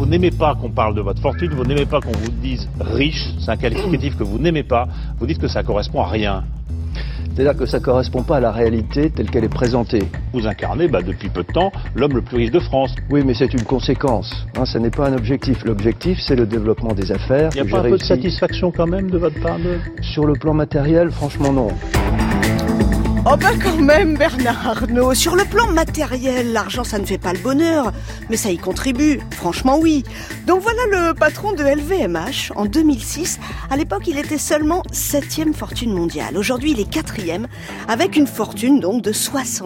Vous n'aimez pas qu'on parle de votre fortune, vous n'aimez pas qu'on vous dise riche, c'est un qualificatif que vous n'aimez pas, vous dites que ça correspond à rien. C'est-à-dire que ça ne correspond pas à la réalité telle qu'elle est présentée. Vous incarnez, depuis peu de temps, l'homme le plus riche de France. Oui, mais c'est une conséquence. Ça n'est pas un objectif. L'objectif, c'est le développement des affaires. Il n'y a pas un peu de satisfaction quand même de votre part Sur le plan matériel, franchement, non. Oh quand même Bernard Arnault, sur le plan matériel, l'argent ça ne fait pas le bonheur, mais ça y contribue, franchement oui. Donc voilà le patron de LVMH en 2006, à l'époque il était seulement 7e fortune mondiale, aujourd'hui il est 4e, avec une fortune donc de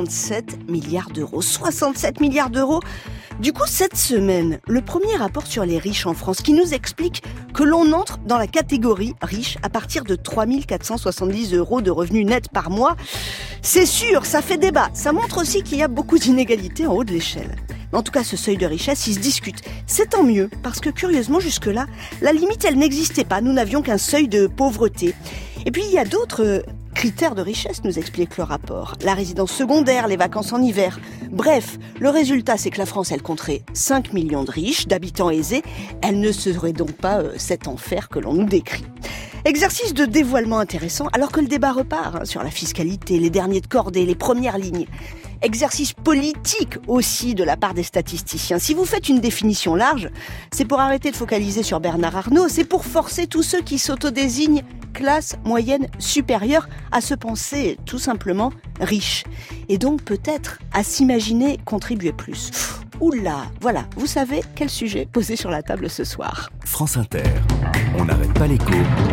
67 milliards d'euros. 67 milliards d'euros. Du coup, cette semaine, le premier rapport sur les riches en France qui nous explique que l'on entre dans la catégorie riche à partir de 3 470 € de revenus nets par mois. C'est sûr, ça fait débat. Ça montre aussi qu'il y a beaucoup d'inégalités en haut de l'échelle. Mais en tout cas, ce seuil de richesse, il se discute. C'est tant mieux, parce que curieusement, jusque-là, la limite, elle n'existait pas. Nous n'avions qu'un seuil de pauvreté. Et puis, il y a d'autres critères de richesse, nous explique le rapport. La résidence secondaire, les vacances en hiver. Bref, le résultat, c'est que la France, elle compterait 5 millions de riches, d'habitants aisés. Elle ne serait donc pas cet enfer que l'on nous décrit. Exercice de dévoilement intéressant, alors que le débat repart sur la fiscalité, les derniers de cordée, les premières lignes. Exercice politique aussi de la part des statisticiens. Si vous faites une définition large, c'est pour arrêter de focaliser sur Bernard Arnault, c'est pour forcer tous ceux qui s'autodésignent classe moyenne supérieure à se penser tout simplement riches. Et donc peut-être à s'imaginer contribuer plus. Oula, voilà, vous savez quel sujet poser sur la table ce soir. France Inter, on n'arrête pas l'écho.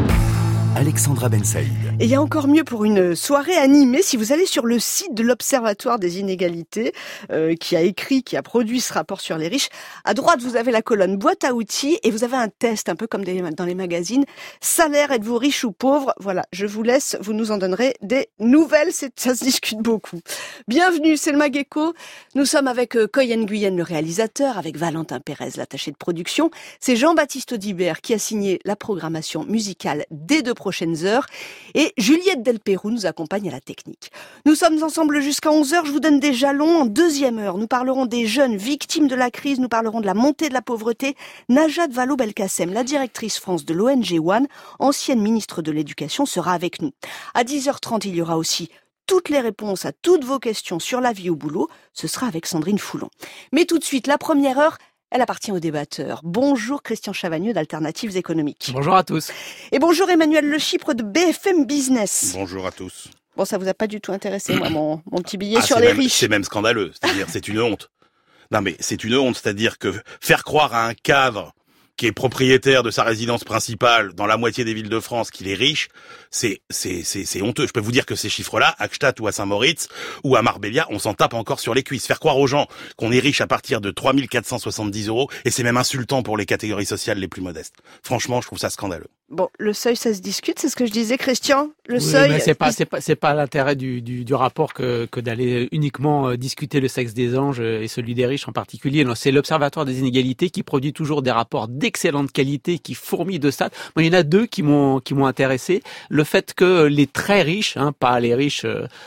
Alexandra Ben Saïd. Et il y a encore mieux pour une soirée animée, si vous allez sur le site de l'Observatoire des inégalités, qui a produit ce rapport sur les riches. À droite, vous avez la colonne boîte à outils et vous avez un test, un peu comme dans les magazines. Salaire, êtes-vous riche ou pauvre? Voilà, je vous laisse, vous nous en donnerez des nouvelles, ça se discute beaucoup. Bienvenue, c'est le Mag-Écho. Nous sommes avec Coy Nguyen, le réalisateur, avec Valentin Pérez, l'attaché de production. C'est Jean-Baptiste Audibert qui a signé la programmation musicale des 2 prochaines heures. Et Juliette Delpérou nous accompagne à la technique. Nous sommes ensemble jusqu'à 11h. Je vous donne des jalons. En 2e heure, nous parlerons des jeunes victimes de la crise. Nous parlerons de la montée de la pauvreté. Najat Vallaud-Belkacem, la directrice France de l'ONG One, ancienne ministre de l'Éducation, sera avec nous. À 10h30, il y aura aussi toutes les réponses à toutes vos questions sur la vie au boulot. Ce sera avec Sandrine Foulon. Mais tout de suite, la première heure, elle appartient aux débatteurs. Bonjour Christian Chavagneux d'Alternatives économiques. Bonjour à tous. Et bonjour Emmanuel Le Chypre de BFM Business. Bonjour à tous. Bon, ça vous a pas du tout intéressé, moi, mon petit billet sur les riches. C'est même scandaleux. C'est-à-dire, c'est une honte. Non, mais c'est une honte. C'est-à-dire que faire croire à un cadre qui est propriétaire de sa résidence principale dans la moitié des villes de France qu'il est riche, c'est honteux. Je peux vous dire que ces chiffres-là, à Gstaad ou à Saint-Moritz ou à Marbella, on s'en tape encore sur les cuisses. Faire croire aux gens qu'on est riche à partir de 3 470 €, et c'est même insultant pour les catégories sociales les plus modestes. Franchement, je trouve ça scandaleux. Bon, le seuil, ça se discute, c'est ce que je disais, Christian. Le oui, seuil. Mais c'est pas l'intérêt du rapport que d'aller uniquement discuter le sexe des anges et celui des riches en particulier. Non, c'est l'Observatoire des inégalités qui produit toujours des rapports d'excellente qualité, qui fourmillent de stats. Moi, il y en a 2 qui m'ont intéressé. Le fait que les très riches, pas les riches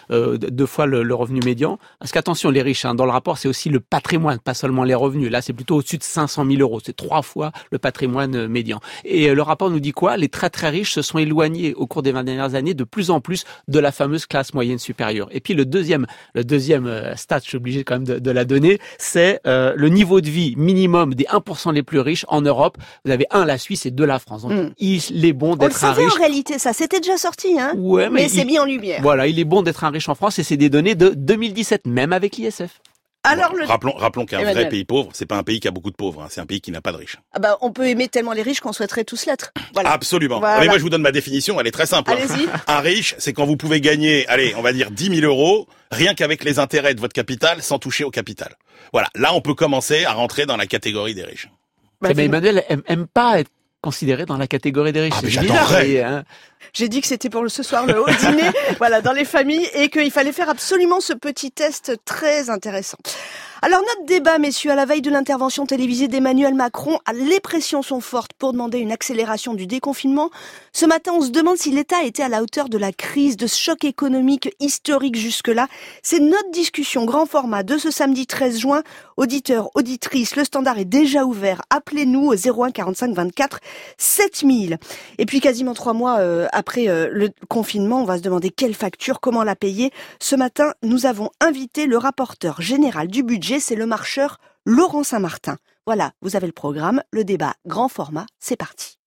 2 fois le revenu médian, parce qu'attention, les riches, dans le rapport, c'est aussi le patrimoine, pas seulement les revenus. Là, c'est plutôt au-dessus de 500 000 €. C'est 3 fois le patrimoine médian. Et le rapport nous dit quoi? Les très très riches se sont éloignés au cours des 20 dernières années de plus en plus de la fameuse classe moyenne supérieure. Et puis le deuxième stat, je suis obligé quand même de la donner, c'est le niveau de vie minimum des 1% les plus riches en Europe. Vous avez la Suisse et 2 la France. Donc il est bon d'être un riche. On le savait en réalité, ça c'était déjà sorti, Ouais, mais c'est mis en lumière. Voilà, il est bon d'être un riche en France et c'est des données de 2017, même avec l'ISF. Alors Rappelons qu'un vrai pays pauvre, c'est pas un pays qui a beaucoup de pauvres, c'est un pays qui n'a pas de riches. On peut aimer tellement les riches qu'on souhaiterait tous l'être. Voilà. Absolument. Voilà. Mais moi, je vous donne ma définition, elle est très simple. Allez-y. Un riche, c'est quand vous pouvez gagner, on va dire 10 000 € rien qu'avec les intérêts de votre capital, sans toucher au capital. Voilà. Là, on peut commencer à rentrer dans la catégorie des riches. Mais Emmanuel aime pas être considéré dans la catégorie des riches. Mais j'adorerais. J'ai dit que c'était pour ce soir le haut dîner, voilà, dans les familles, et qu'il fallait faire absolument ce petit test très intéressant. Alors notre débat, messieurs, à la veille de l'intervention télévisée d'Emmanuel Macron, les pressions sont fortes pour demander une accélération du déconfinement. Ce matin, on se demande si l'État était à la hauteur de la crise, de ce choc économique historique jusque-là. C'est notre discussion grand format de ce samedi 13 juin. Auditeurs, auditrices, le standard est déjà ouvert. Appelez-nous au 01 45 24 7000. Et puis quasiment 3 mois après le confinement, on va se demander quelle facture, comment la payer. Ce matin, nous avons invité le rapporteur général du budget, c'est le marcheur Laurent Saint-Martin. Voilà, vous avez le programme, le débat grand format, c'est parti.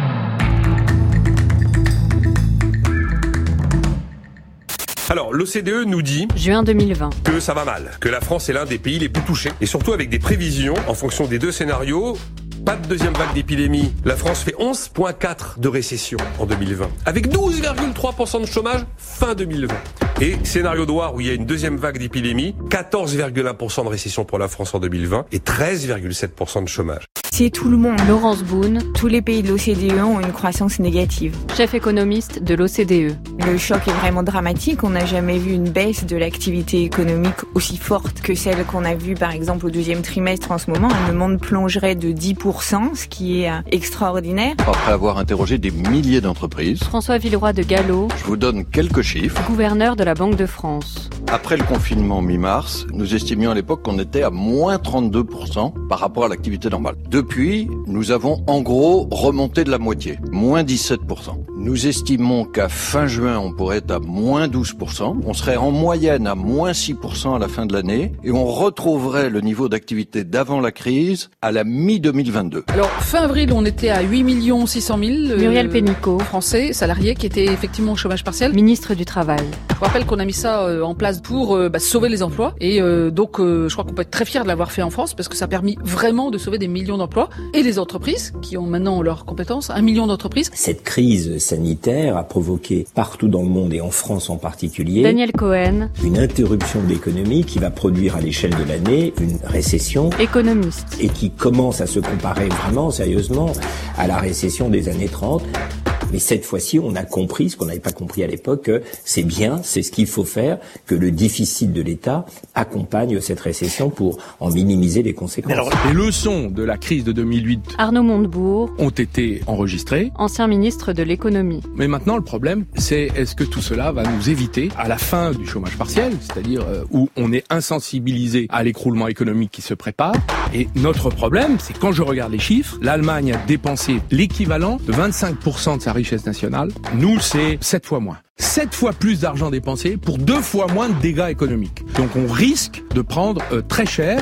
Alors, l'OCDE nous dit juin 2020 que ça va mal, que la France est l'un des pays les plus touchés, et surtout avec des prévisions en fonction des deux scénarios. Pas de deuxième vague d'épidémie. La France fait 11,4 de récession en 2020, avec 12,3% de chômage fin 2020. Et scénario noir où il y a une deuxième vague d'épidémie, 14,1% de récession pour la France en 2020 et 13,7% de chômage. C'est tout le monde. Laurence Boone, Tous les pays de l'OCDE ont une croissance négative. chef économiste de l'OCDE. Le choc est vraiment dramatique. On n'a jamais vu une baisse de l'activité économique aussi forte que celle qu'on a vue par exemple au deuxième trimestre en ce moment. Le monde plongerait de 10%, ce qui est extraordinaire. Après avoir interrogé des milliers d'entreprises, François Villeroy de Gallo, je vous donne quelques chiffres. gouverneur de la Banque de France. Après le confinement mi-mars, nous estimions à l'époque qu'on était à moins 32% par rapport à l'activité normale. Depuis, nous avons en gros remonté de la moitié, moins 17%. Nous estimons qu'à fin juin, on pourrait être à moins 12%. On serait en moyenne à moins 6% à la fin de l'année et on retrouverait le niveau d'activité d'avant la crise à la mi-2022. Alors, fin avril, on était à 8 600 000 Muriel Pénicaud, Français salariés qui étaient effectivement au chômage partiel. ministre du Travail. Je vous rappelle qu'on a mis ça en place pour sauver les emplois. Et donc, je crois qu'on peut être très fiers de l'avoir fait en France parce que ça a permis vraiment de sauver des millions d'emplois. Et les entreprises, qui ont maintenant leurs compétences, 1 million d'entreprises. Cette crise sanitaire a provoqué partout dans le monde et en France en particulier Daniel Cohen, une interruption de l'économie qui va produire à l'échelle de l'année une récession économiste. et qui commence à se comparer vraiment sérieusement à la récession des années 30. Mais cette fois-ci, on a compris, ce qu'on n'avait pas compris à l'époque, que c'est bien, c'est ce qu'il faut faire, que le déficit de l'État accompagne cette récession pour en minimiser les conséquences. Les leçons de la crise de 2008 Arnaud Montebourg, ont été enregistrées. ancien ministre de l'économie. Mais maintenant, le problème, c'est est-ce que tout cela va nous éviter, à la fin du chômage partiel, c'est-à-dire où on est insensibilisé à l'écroulement économique qui se prépare. Et notre problème, c'est quand je regarde les chiffres, l'Allemagne a dépensé l'équivalent de 25% de sa richesse nationale. Nous, c'est 7 fois moins. 7 fois plus d'argent dépensé pour 2 fois moins de dégâts économiques. Donc on risque de prendre très cher.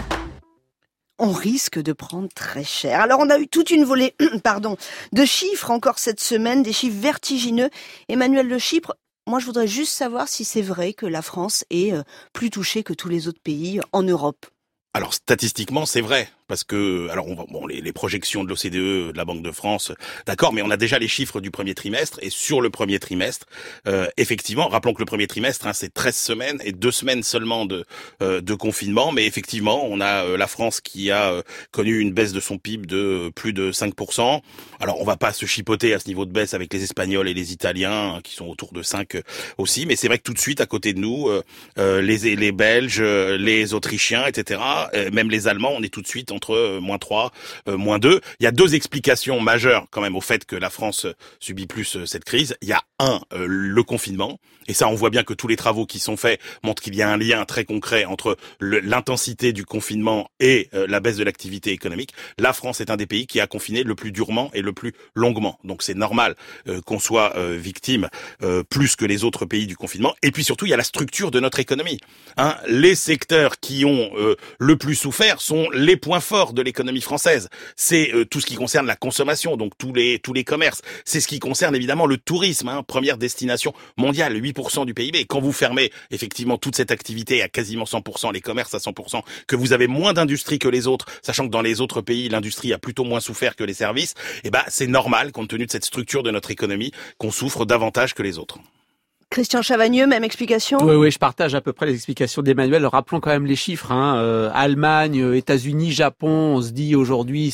On risque de prendre très cher. Alors on a eu toute une volée de chiffres encore cette semaine, des chiffres vertigineux. Emmanuel Le Chypre, moi je voudrais juste savoir si c'est vrai que la France est plus touchée que tous les autres pays en Europe. Alors statistiquement, c'est vrai. Parce que, alors, les projections de l'OCDE, de la Banque de France, d'accord, mais on a déjà les chiffres du premier trimestre, et sur le premier trimestre, effectivement, rappelons que le premier trimestre, c'est 13 semaines, et 2 semaines seulement de confinement, mais effectivement, on a la France qui a connu une baisse de son PIB de plus de 5%. Alors, on va pas se chipoter à ce niveau de baisse avec les Espagnols et les Italiens, qui sont autour de 5 aussi, mais c'est vrai que tout de suite, à côté de nous, les Belges, les Autrichiens, etc., même les Allemands, on est tout de suite entre moins 3, moins 2. Il y a 2 explications majeures quand même au fait que la France subit plus cette crise. Il y a le confinement. Et ça, on voit bien que tous les travaux qui sont faits montrent qu'il y a un lien très concret entre l'intensité du confinement et la baisse de l'activité économique. La France est un des pays qui a confiné le plus durement et le plus longuement. Donc c'est normal qu'on soit victime plus que les autres pays du confinement. Et puis surtout, il y a la structure de notre économie. Les secteurs qui ont le plus souffert sont les points forts de l'économie française. C'est tout ce qui concerne la consommation, donc tous les commerces. C'est ce qui concerne évidemment le tourisme, première destination mondiale, 8% du PIB. Et quand vous fermez effectivement toute cette activité à quasiment 100%, les commerces à 100%, que vous avez moins d'industrie que les autres, sachant que dans les autres pays, l'industrie a plutôt moins souffert que les services, c'est normal, compte tenu de cette structure de notre économie, qu'on souffre davantage que les autres. Christian Chavagneux, même explication? Oui, je partage à peu près les explications d'Emmanuel. Rappelons quand même les chiffres. Allemagne, États-Unis, Japon, on se dit aujourd'hui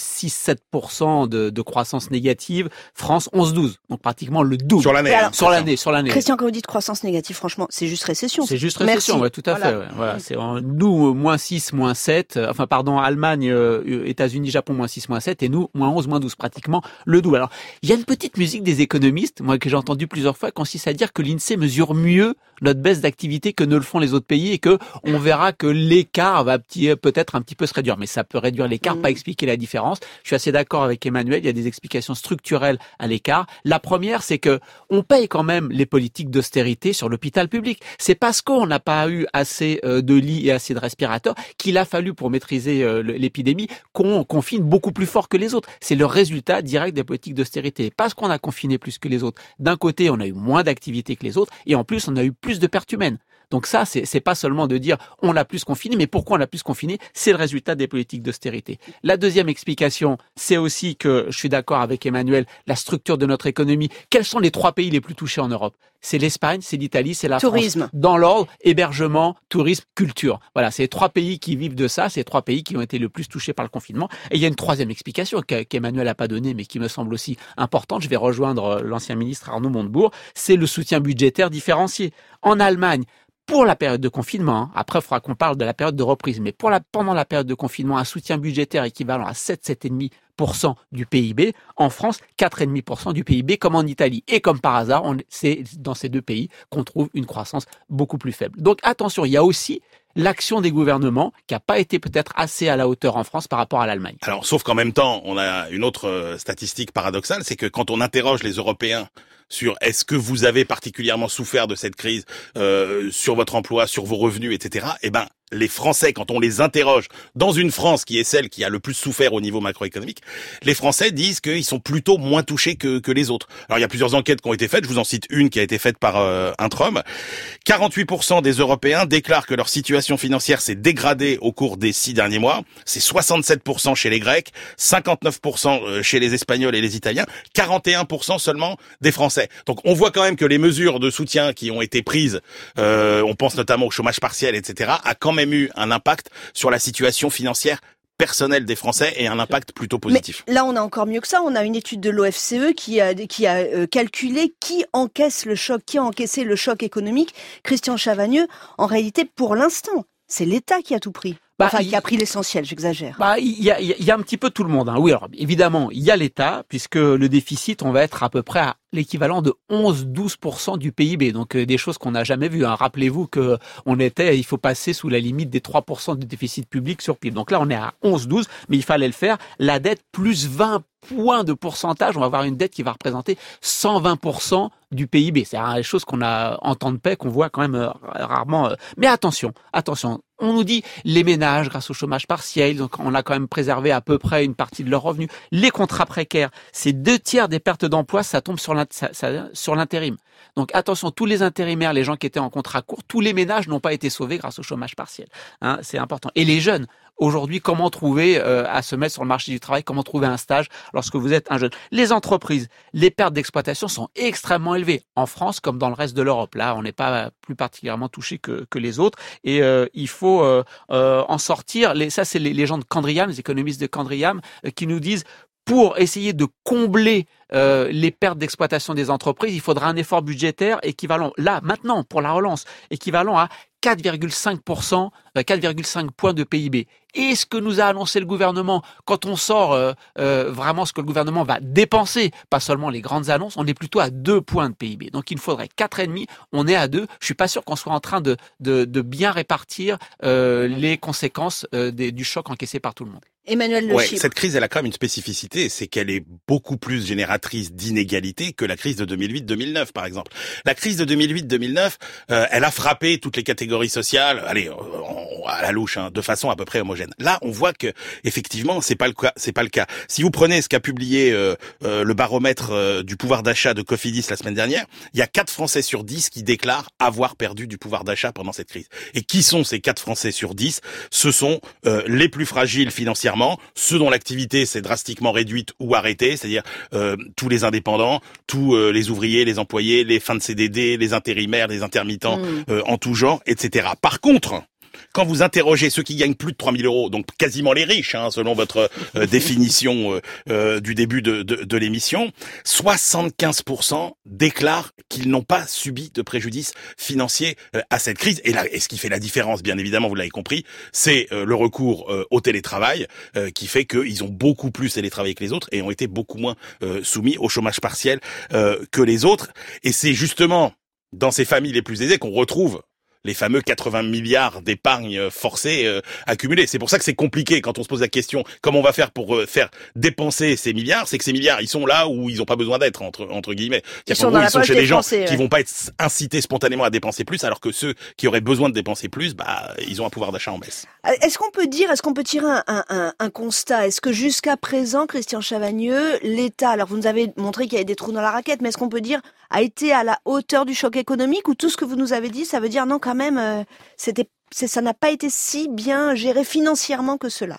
6-7% de croissance négative. France, 11-12. Donc pratiquement le double. Sur l'année. Sur l'année. Christian, quand vous dites croissance négative, franchement, c'est juste récession. C'est juste récession, ouais, tout à fait. Ouais. Voilà, c'est nous moins 6, moins 7. Allemagne, États-Unis, Japon moins 6, moins 7, et nous moins 11, moins 12, pratiquement le double. Alors, il y a une petite musique des économistes, moi que j'ai entendu plusieurs fois, consiste à dire que l'INSEE mesure mieux notre baisse d'activité que ne le font les autres pays et que on verra que l'écart va peut-être un petit peu se réduire. Mais ça peut réduire l'écart, pas expliquer la différence. Je suis assez d'accord avec Emmanuel, il y a des explications structurelles à l'écart. La première, c'est que on paye quand même les politiques d'austérité sur l'hôpital public. C'est parce qu'on n'a pas eu assez de lits et assez de respirateurs qu'il a fallu, pour maîtriser l'épidémie, qu'on confine beaucoup plus fort que les autres. C'est le résultat direct des politiques d'austérité. Parce qu'on a confiné plus que les autres. D'un côté, on a eu moins d'activité que les autres, et en plus, on a eu plus de pertes humaines. Donc ça, c'est pas seulement de dire on l'a plus confiné, mais pourquoi on l'a plus confiné? C'est le résultat des politiques d'austérité. La deuxième explication, c'est aussi que, je suis d'accord avec Emmanuel, la structure de notre économie. Quels sont les 3 pays les plus touchés en Europe? C'est l'Espagne, c'est l'Italie, c'est la tourisme. France. Dans l'ordre, hébergement, tourisme, culture. Voilà, c'est les 3 pays qui vivent de ça, c'est les 3 pays qui ont été le plus touchés par le confinement. Et il y a une troisième explication qu'Emmanuel n'a pas donnée, mais qui me semble aussi importante. Je vais rejoindre l'ancien ministre Arnaud Montebourg. C'est le soutien budgétaire différencié. En Allemagne, pour la période de confinement, après il faudra qu'on parle de la période de reprise, mais pendant la période de confinement, un soutien budgétaire équivalent à 7,5% du PIB. En France, 4,5% du PIB, comme en Italie. Et comme par hasard, c'est dans ces 2 pays qu'on trouve une croissance beaucoup plus faible. Donc attention, il y a aussi l'action des gouvernements qui n'a pas été peut-être assez à la hauteur en France par rapport à l'Allemagne. Alors, sauf qu'en même temps, on a une autre statistique paradoxale, c'est que quand on interroge les Européens sur est-ce que vous avez particulièrement souffert de cette crise sur votre emploi, sur vos revenus, etc., les Français, quand on les interroge dans une France qui est celle qui a le plus souffert au niveau macroéconomique, les Français disent qu'ils sont plutôt moins touchés que les autres. Alors il y a plusieurs enquêtes qui ont été faites, je vous en cite une qui a été faite par Intrum. 48% des Européens déclarent que leur situation financière s'est dégradée au cours des 6 derniers mois. C'est 67% chez les Grecs, 59% chez les Espagnols et les Italiens, 41% seulement des Français. Donc on voit quand même que les mesures de soutien qui ont été prises, on pense notamment au chômage partiel, etc., a quand même eu un impact sur la situation financière personnelle des Français et un impact plutôt positif. Mais là, on a encore mieux que ça. On a une étude de l'OFCE qui a calculé qui encaisse le choc, qui a encaissé le choc économique. Christian Chavagneux, en réalité, pour l'instant, c'est l'État qui a tout pris. Qui a pris l'essentiel, j'exagère. Il y a un petit peu tout le monde. Oui, alors évidemment, il y a l'État, puisque le déficit, on va être à peu près à l'équivalent de 11-12% du PIB. Donc des choses qu'on n'a jamais vues. Rappelez-vous que il faut passer sous la limite des 3% de déficit public sur PIB. Donc là, on est à 11-12, mais il fallait le faire. La dette, plus 20 points de pourcentage, on va avoir une dette qui va représenter 120% du PIB. C'est des choses qu'on a en temps de paix, qu'on voit quand même rarement. Mais attention, on nous dit les ménages, grâce au chômage partiel, donc on a quand même préservé à peu près une partie de leurs revenus. Les contrats précaires, c'est 2/3 des pertes d'emploi, ça tombe sur l'intérim. Donc attention, tous les intérimaires, les gens qui étaient en contrat court, tous les ménages n'ont pas été sauvés grâce au chômage partiel. C'est important. Et les jeunes, aujourd'hui, comment trouver à se mettre sur le marché du travail, comment trouver un stage lorsque vous êtes un jeune? Les entreprises, les pertes d'exploitation sont extrêmement élevées en France comme dans le reste de l'Europe. Là, on n'est pas plus particulièrement touché que les autres, et il faut en sortir. Ça, c'est les gens de Candriam, les économistes de Candriam, qui nous disent pour essayer de combler les pertes d'exploitation des entreprises, il faudra un effort budgétaire équivalent, là, maintenant, pour la relance, équivalent à 4,5%, 4,5 points de PIB. Et ce que nous a annoncé le gouvernement, quand on sort vraiment ce que le gouvernement va dépenser, pas seulement les grandes annonces, on est plutôt à 2 points de PIB. Donc il nous faudrait 4,5, on est à 2. Je suis pas sûr qu'on soit en train de bien répartir les conséquences du choc encaissé par tout le monde. Emmanuel Le Chypre. Cette crise, elle a quand même une spécificité, c'est qu'elle est beaucoup plus génératrice d'inégalités que la crise de 2008-2009, par exemple. La crise de 2008-2009, elle a frappé toutes les catégories sociales. Allez, à la louche, de façon à peu près homogène. Là, on voit que effectivement, c'est pas le cas. Si vous prenez ce qu'a publié le baromètre du pouvoir d'achat de Cofidis la semaine dernière, il y a 4 Français sur 10 qui déclarent avoir perdu du pouvoir d'achat pendant cette crise. Et qui sont ces 4 Français sur 10 ? Ce sont les plus fragiles financièrement, ceux dont l'activité s'est drastiquement réduite ou arrêtée, c'est-à-dire tous les indépendants, tous les ouvriers, les employés, les fins de CDD, les intérimaires, les intermittents en tout genre, etc. Par contre, quand vous interrogez ceux qui gagnent plus de 3 000 euros, donc quasiment les riches, selon votre définition du début de l'émission, 75% déclarent qu'ils n'ont pas subi de préjudice financier à cette crise. Et là, ce qui fait la différence, bien évidemment, vous l'avez compris, c'est le recours au télétravail qui fait qu'ils ont beaucoup plus télétravaillé que les autres et ont été beaucoup moins soumis au chômage partiel que les autres. Et c'est justement dans ces familles les plus aisées qu'on retrouve les fameux 80 milliards d'épargne forcée accumulés. C'est pour ça que c'est compliqué quand on se pose la question comment on va faire pour faire dépenser ces milliards. C'est que ces milliards, ils sont là où ils n'ont pas besoin d'être, entre guillemets. Ils sont chez des gens qui vont pas être incités spontanément à dépenser plus, alors que ceux qui auraient besoin de dépenser plus, ils ont un pouvoir d'achat en baisse. Est-ce qu'on peut tirer un constat? Est-ce que jusqu'à présent, Christian Chavagneux, l'État, alors vous nous avez montré qu'il y avait des trous dans la raquette, mais est-ce qu'on peut dire a été à la hauteur du choc économique, ou tout ce que vous nous avez dit, ça veut dire non, quand même, ça n'a pas été si bien géré financièrement que cela?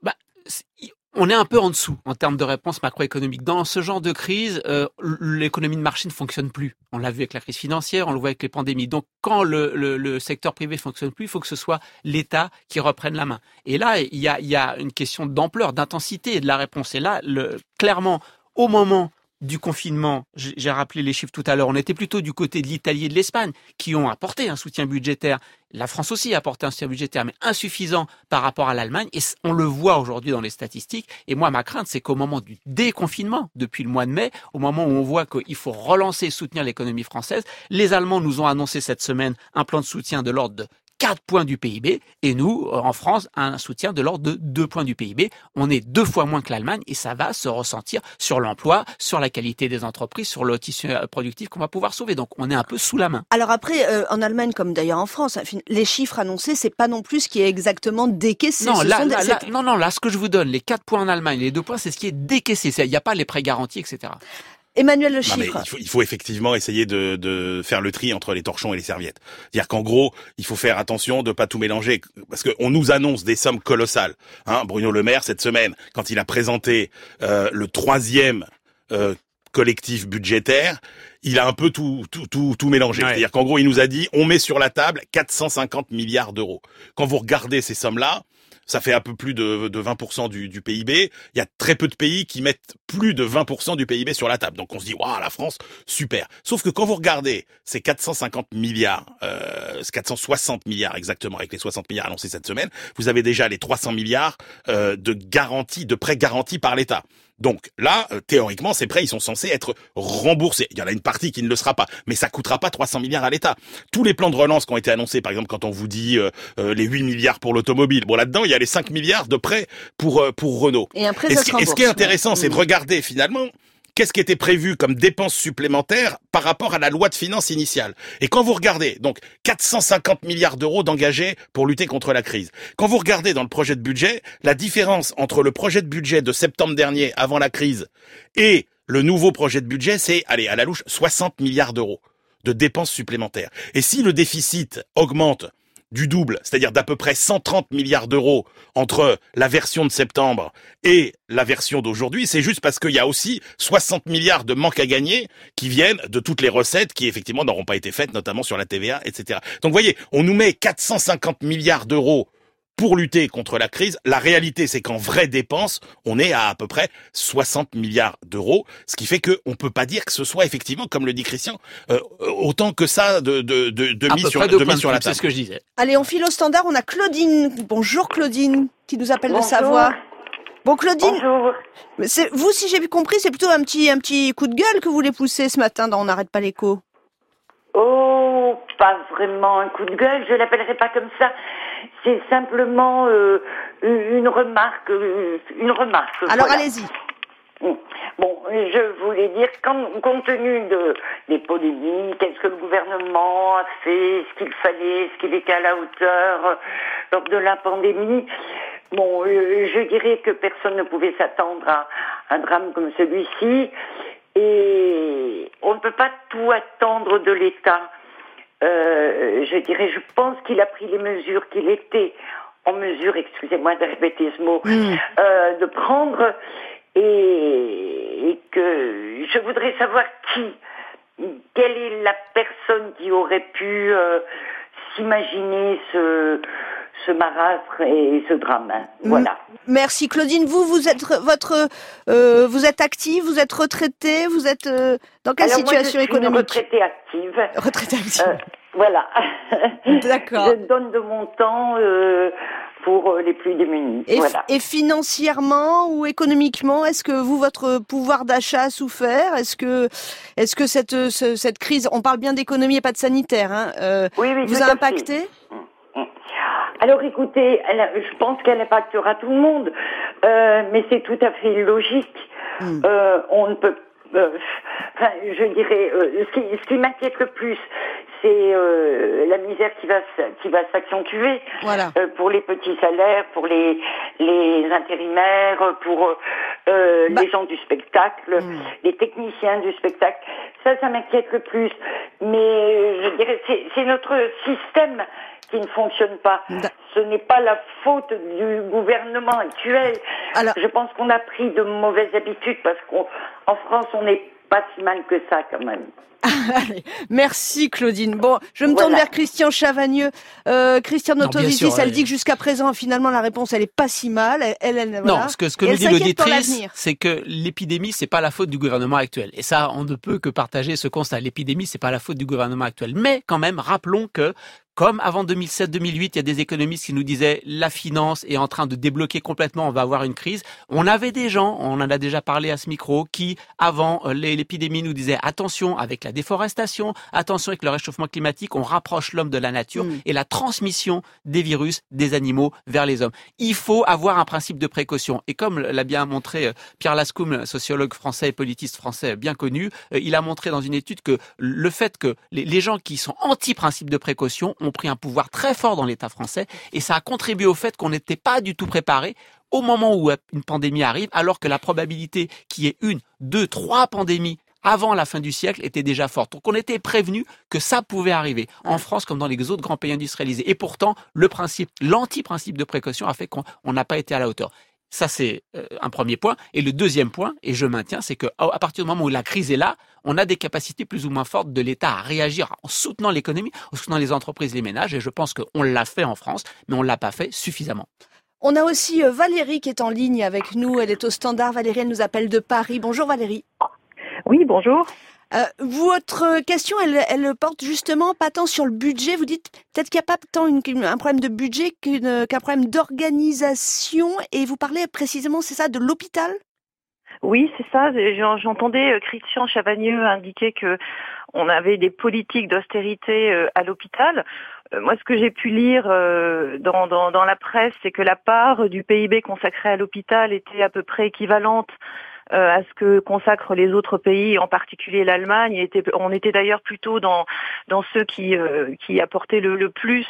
On est un peu en dessous en termes de réponse macroéconomique. Dans ce genre de crise, l'économie de marché ne fonctionne plus. On l'a vu avec la crise financière, on le voit avec les pandémies. Donc, quand le secteur privé fonctionne plus, il faut que ce soit l'État qui reprenne la main. Et là, il y a une question d'ampleur, d'intensité de la réponse. Et là, clairement, au moment du confinement, j'ai rappelé les chiffres tout à l'heure, on était plutôt du côté de l'Italie et de l'Espagne qui ont apporté un soutien budgétaire. La France aussi a apporté un soutien budgétaire, mais insuffisant par rapport à l'Allemagne. Et on le voit aujourd'hui dans les statistiques. Et moi, ma crainte, c'est qu'au moment du déconfinement, depuis le mois de mai, au moment où on voit qu'il faut relancer et soutenir l'économie française, les Allemands nous ont annoncé cette semaine un plan de soutien de l'ordre de 4 points du PIB, et nous, en France, un soutien de l'ordre de 2 points du PIB. On est 2 fois moins que l'Allemagne, et ça va se ressentir sur l'emploi, sur la qualité des entreprises, sur le tissu productif qu'on va pouvoir sauver. Donc, on est un peu sous la main. Alors après, en Allemagne, comme d'ailleurs en France, les chiffres annoncés, c'est pas non plus ce qui est exactement décaissé. Non, là, ce que je vous donne, les 4 points en Allemagne, les 2 points, c'est ce qui est décaissé. Il n'y a pas les prêts garantis, etc. Emmanuel Le Chiffre. Il faut effectivement essayer de faire le tri entre les torchons et les serviettes. C'est-à-dire qu'en gros, il faut faire attention de pas tout mélanger, parce qu'on nous annonce des sommes colossales. Bruno Le Maire, cette semaine, quand il a présenté le 3e collectif budgétaire, il a un peu tout mélangé. Ouais. C'est-à-dire qu'en gros, il nous a dit, on met sur la table 450 milliards d'euros. Quand vous regardez ces sommes-là, ça fait un peu plus de 20% du PIB. Il y a très peu de pays qui mettent plus de 20% du PIB sur la table. Donc on se dit, waouh, la France, super. Sauf que quand vous regardez ces 450 milliards, 460 milliards exactement, avec les 60 milliards annoncés cette semaine, vous avez déjà les 300 milliards de prêts garantis par l'État. Donc là, théoriquement, ces prêts, ils sont censés être remboursés. Il y en a une partie qui ne le sera pas, mais ça coûtera pas 300 milliards à l'État. Tous les plans de relance qui ont été annoncés, par exemple, quand on vous dit les 8 milliards pour l'automobile, bon là-dedans, il y a les 5 milliards de prêts pour Renault. Et après, ça se rembourse. Et ce qui est intéressant, c'est de regarder finalement qu'est-ce qui était prévu comme dépenses supplémentaires par rapport à la loi de finances initiale. Et quand vous regardez, donc 450 milliards d'euros d'engagés pour lutter contre la crise. Quand vous regardez dans le projet de budget, la différence entre le projet de budget de septembre dernier, avant la crise, et le nouveau projet de budget, c'est, allez, à la louche, 60 milliards d'euros de dépenses supplémentaires. Et si le déficit augmente du double, c'est-à-dire d'à peu près 130 milliards d'euros entre la version de septembre et la version d'aujourd'hui, c'est juste parce qu'il y a aussi 60 milliards de manque à gagner qui viennent de toutes les recettes qui effectivement n'auront pas été faites, notamment sur la TVA, etc. Donc vous voyez, on nous met 450 milliards d'euros pour lutter contre la crise. La réalité, c'est qu'en vraies dépenses, on est à peu près 60 milliards d'euros, ce qui fait qu'on peut pas dire que ce soit effectivement, comme le dit Christian, autant que ça de mise sur la table. C'est ce que je disais. Allez, on file au standard. On a Claudine. Bonjour Claudine, qui nous appelle de Savoie. Bon Claudine. Bonjour. Vous, si j'ai bien compris, c'est plutôt un petit coup de gueule que vous voulez pousser ce matin dans On n'arrête pas l'écho. Oh, pas vraiment un coup de gueule, je l'appellerai pas comme ça. C'est simplement une remarque. Alors voilà. allez-y. Bon, je voulais dire, compte tenu des polémiques, est-ce que le gouvernement a fait ce qu'il fallait, ce qu'il était à la hauteur lors de la pandémie? Bon, je dirais que personne ne pouvait s'attendre à un drame comme celui-ci, et on ne peut pas tout attendre de l'État. Je pense qu'il a pris les mesures qu'il était en mesure, excusez-moi de répéter ce mot, de prendre, et que je voudrais savoir quelle est la personne qui aurait pu s'imaginer ce marasme et ce drame. Voilà. Merci Claudine. Vous êtes active, vous êtes retraitée, vous êtes dans quelle situation économique? Moi, je suis une retraitée active. Retraitée active. Voilà. D'accord. Je donne de mon temps pour les plus démunis. Et financièrement ou économiquement, est-ce que votre pouvoir d'achat a souffert? Est-ce que cette crise, on parle bien d'économie et pas de sanitaire, oui, vous a impacté? Alors écoutez, je pense qu'elle impactera tout le monde, mais c'est tout à fait logique. On ne peut, je dirais, ce qui m'inquiète le plus, c'est la misère qui va s'accentuer pour les petits salaires, pour les intérimaires, pour les gens du spectacle, les techniciens du spectacle. Ça m'inquiète le plus. Mais je dirais, c'est notre système qui ne fonctionne pas. Ce n'est pas la faute du gouvernement actuel. Alors, je pense qu'on a pris de mauvaises habitudes parce qu'en France, on n'est pas si mal que ça quand même. Allez, merci Claudine. Bon, je me tourne vers Christian Chavagneux. Christian, notre auditrice, elle dit que jusqu'à présent, finalement, la réponse, elle est pas si mal. Non, ce que nous dit l'auditrice, c'est que l'épidémie, c'est pas la faute du gouvernement actuel. Et ça, on ne peut que partager ce constat. L'épidémie, c'est pas la faute du gouvernement actuel. Mais quand même, rappelons que comme avant 2007-2008, il y a des économistes qui nous disaient la finance est en train de débloquer complètement, on va avoir une crise. On avait des gens, on en a déjà parlé à ce micro, qui avant l'épidémie nous disaient attention avec la déforestation, attention avec le réchauffement climatique, on rapproche l'homme de la nature et la transmission des virus des animaux vers les hommes. Il faut avoir un principe de précaution. Et comme l'a bien montré Pierre Lascoum, sociologue français et politiste français bien connu, il a montré dans une étude que le fait que les gens qui sont anti-principe de précaution ont pris un pouvoir très fort dans l'État français et ça a contribué au fait qu'on n'était pas du tout préparé au moment où une pandémie arrive, alors que la probabilité qu'il y ait 1, 2, 3 pandémies avant la fin du siècle était déjà forte. Donc on était prévenu que ça pouvait arriver en France comme dans les autres grands pays industrialisés. Et pourtant, l'anti-principe de précaution a fait qu'on n'a pas été à la hauteur. Ça, c'est un premier point. Et le deuxième point, et je maintiens, c'est qu'à partir du moment où la crise est là, on a des capacités plus ou moins fortes de l'État à réagir en soutenant l'économie, en soutenant les entreprises, les ménages. Et je pense qu'on l'a fait en France, mais on ne l'a pas fait suffisamment. On a aussi Valérie qui est en ligne avec nous. Elle est au standard. Valérie, elle nous appelle de Paris. Bonjour Valérie. Oui, bonjour. Votre question, elle porte justement pas tant sur le budget. Vous dites peut-être qu'il n'y a pas tant un problème de budget qu'un problème d'organisation. Et vous parlez précisément, c'est ça, de l'hôpital ? Oui, c'est ça. J'entendais Christian Chavagneux indiquer que on avait des politiques d'austérité à l'hôpital. Moi, ce que j'ai pu lire dans la presse, c'est que la part du PIB consacré à l'hôpital était à peu près équivalente à ce que consacrent les autres pays, en particulier l'Allemagne. On était d'ailleurs plutôt dans ceux qui apportaient le plus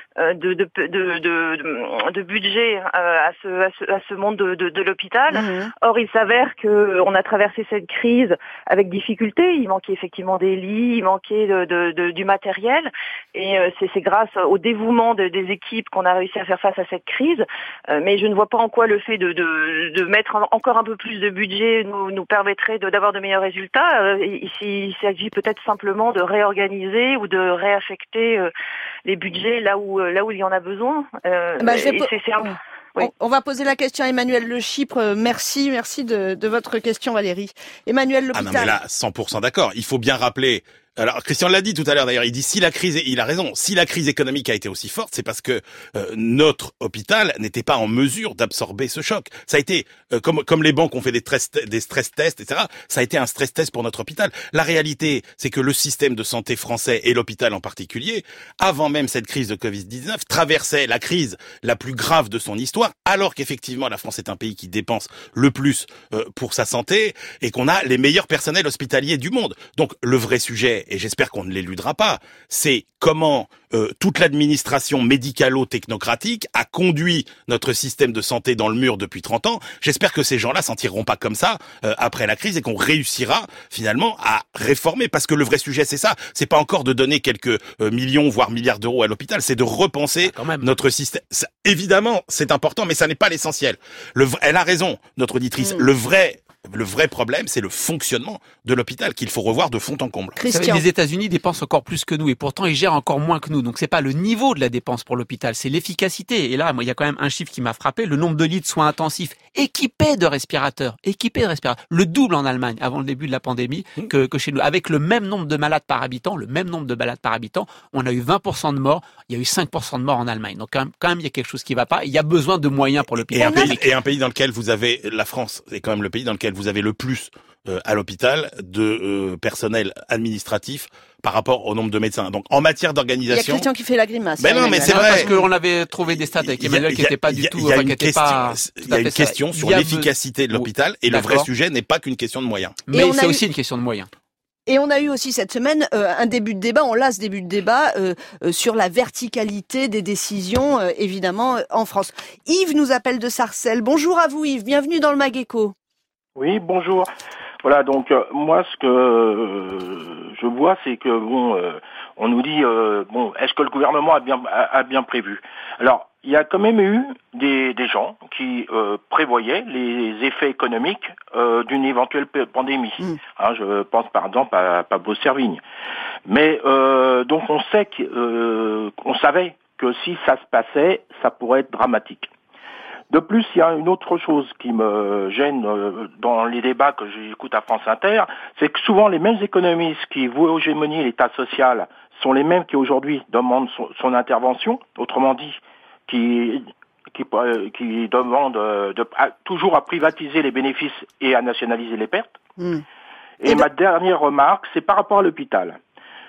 de budget à ce monde de l'hôpital. Or, il s'avère que on a traversé cette crise avec difficulté. Il manquait effectivement des lits, il manquait du matériel, et c'est grâce au dévouement des équipes qu'on a réussi à faire face à cette crise. Mais je ne vois pas en quoi le fait de mettre encore un peu plus de budget nous permettrait d'avoir de meilleurs résultats. Il s'agit peut-être simplement de réorganiser ou de réaffecter les budgets là où il y en a besoin. On va poser la question à Emmanuel Le Chypre. Merci de votre question, Valérie. Emmanuel, l'hôpital. Ah non, mais là, 100% d'accord. Il faut bien rappeler Alors Christian l'a dit tout à l'heure d'ailleurs, il dit il a raison, si la crise économique a été aussi forte, c'est parce que notre hôpital n'était pas en mesure d'absorber ce choc. Ça a été comme les banques ont fait des stress tests, etc. Ça a été un stress test pour notre hôpital. La réalité, c'est que le système de santé français et l'hôpital en particulier, avant même cette crise de Covid-19, traversait la crise la plus grave de son histoire, alors qu'effectivement la France est un pays qui dépense le plus pour sa santé et qu'on a les meilleurs personnels hospitaliers du monde. Donc le vrai sujet, et j'espère qu'on ne l'éludera pas, c'est comment toute l'administration médicalo-technocratique a conduit notre système de santé dans le mur depuis 30 ans. J'espère que ces gens-là s'en tireront pas comme ça après la crise et qu'on réussira finalement à réformer. Parce que le vrai sujet, c'est ça. C'est pas encore de donner quelques millions, voire milliards d'euros à l'hôpital. C'est de repenser notre système. Ça, évidemment, c'est important, mais ça n'est pas l'essentiel. Elle a raison, notre auditrice. Le vrai problème, c'est le fonctionnement de l'hôpital qu'il faut revoir de fond en comble. Christian. Les États-Unis dépensent encore plus que nous et pourtant ils gèrent encore moins que nous. Donc c'est pas le niveau de la dépense pour l'hôpital, c'est l'efficacité. Et là, moi, il y a quand même un chiffre qui m'a frappé, le nombre de lits de soins intensifs équipés de respirateurs, le double en Allemagne avant le début de la pandémie que chez nous. Avec le même nombre de malades par habitant, on a eu 20% de morts, il y a eu 5% de morts en Allemagne. Donc quand même, il y a quelque chose qui va pas. Il y a besoin de moyens pour l'hôpital. Et un pays dans lequel vous avez, la France, c'est quand même le pays dans lequel vous avez le plus à l'hôpital de personnel administratif par rapport au nombre de médecins. Donc en matière d'organisation, il y a Christian qui fait la grimace. Mais non, mais c'est vrai parce qu'on avait trouvé des stats avec Emmanuel qui n'étaient pas du tout. Il y a une question sur l'efficacité de l'hôpital et le vrai sujet n'est pas qu'une question de moyens. Mais c'est aussi une question de moyens. Et on a eu aussi cette semaine un début de débat, sur la verticalité des décisions, évidemment, en France. Yves nous appelle de Sarcelles. Bonjour à vous Yves, bienvenue dans le Mag-Éco. Oui, bonjour. Voilà, donc moi ce que je vois, c'est que on nous dit est-ce que le gouvernement a bien prévu? Alors, il y a quand même eu des gens qui prévoyaient les effets économiques d'une éventuelle pandémie. Hein, je pense par exemple à Pablo Servigne. Mais donc on savait que si ça se passait, ça pourrait être dramatique. De plus, il y a une autre chose qui me gêne dans les débats que j'écoute à France Inter, c'est que souvent les mêmes économistes qui vouent hégémonier l'État social sont les mêmes qui aujourd'hui demandent son intervention, autrement dit, qui demandent toujours à privatiser les bénéfices et à nationaliser les pertes. Et ma dernière remarque, c'est par rapport à l'hôpital.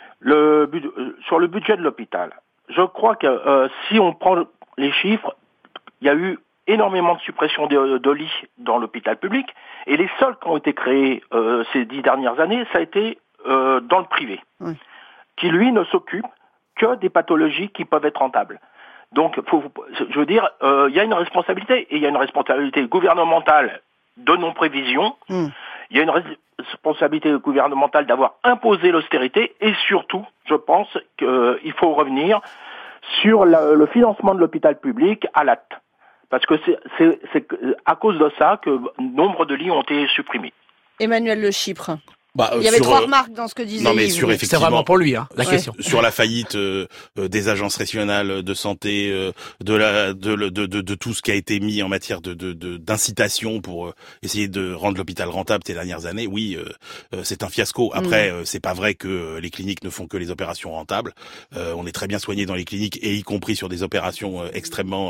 Sur le budget de l'hôpital, je crois que si on prend les chiffres, il y a eu énormément de suppression de lits dans l'hôpital public, et les seuls qui ont été créés ces 10 dernières années, ça a été dans le privé, qui lui ne s'occupe que des pathologies qui peuvent être rentables. Donc, je veux dire, il y a une responsabilité, et il y a une responsabilité gouvernementale de non-prévision, il y a une responsabilité gouvernementale d'avoir imposé l'austérité, et surtout, je pense qu'il faut revenir sur le financement de l'hôpital public à l'acte. Parce que c'est à cause de ça que nombre de lits ont été supprimés. Emmanuel Le Chypre. Il y avait 3 remarques dans ce que disait Yves. C'est vraiment pour lui, la question. Sur la faillite des agences régionales de santé, de tout ce qui a été mis en matière d'incitation pour essayer de rendre l'hôpital rentable ces dernières années, oui, c'est un fiasco. Après, c'est pas vrai que les cliniques ne font que les opérations rentables. On est très bien soigné dans les cliniques, et y compris sur des opérations extrêmement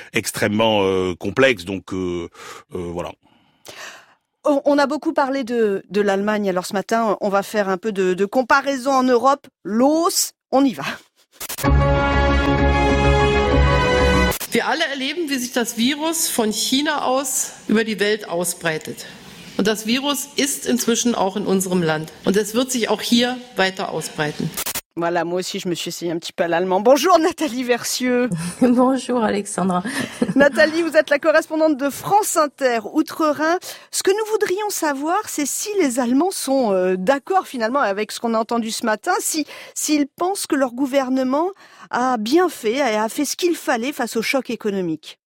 complexes. Donc voilà. On a beaucoup parlé de l'Allemagne. Alors ce matin, on va faire un peu de comparaison en Europe. Los, on y va. Wir alle erleben, wie sich das Virus von China aus über die Welt ausbreitet. Und das Virus ist inzwischen auch in unserem Land. Und es wird sich auch hier weiter ausbreiten. Voilà, moi aussi, je me suis essayé un petit peu à l'allemand. Bonjour Nathalie Versieux. Bonjour Alexandra. Nathalie, vous êtes la correspondante de France Inter Outre-Rhin. Ce que nous voudrions savoir, c'est si les Allemands sont d'accord finalement avec ce qu'on a entendu ce matin, s'ils pensent que leur gouvernement a bien fait, a fait ce qu'il fallait face au choc économique.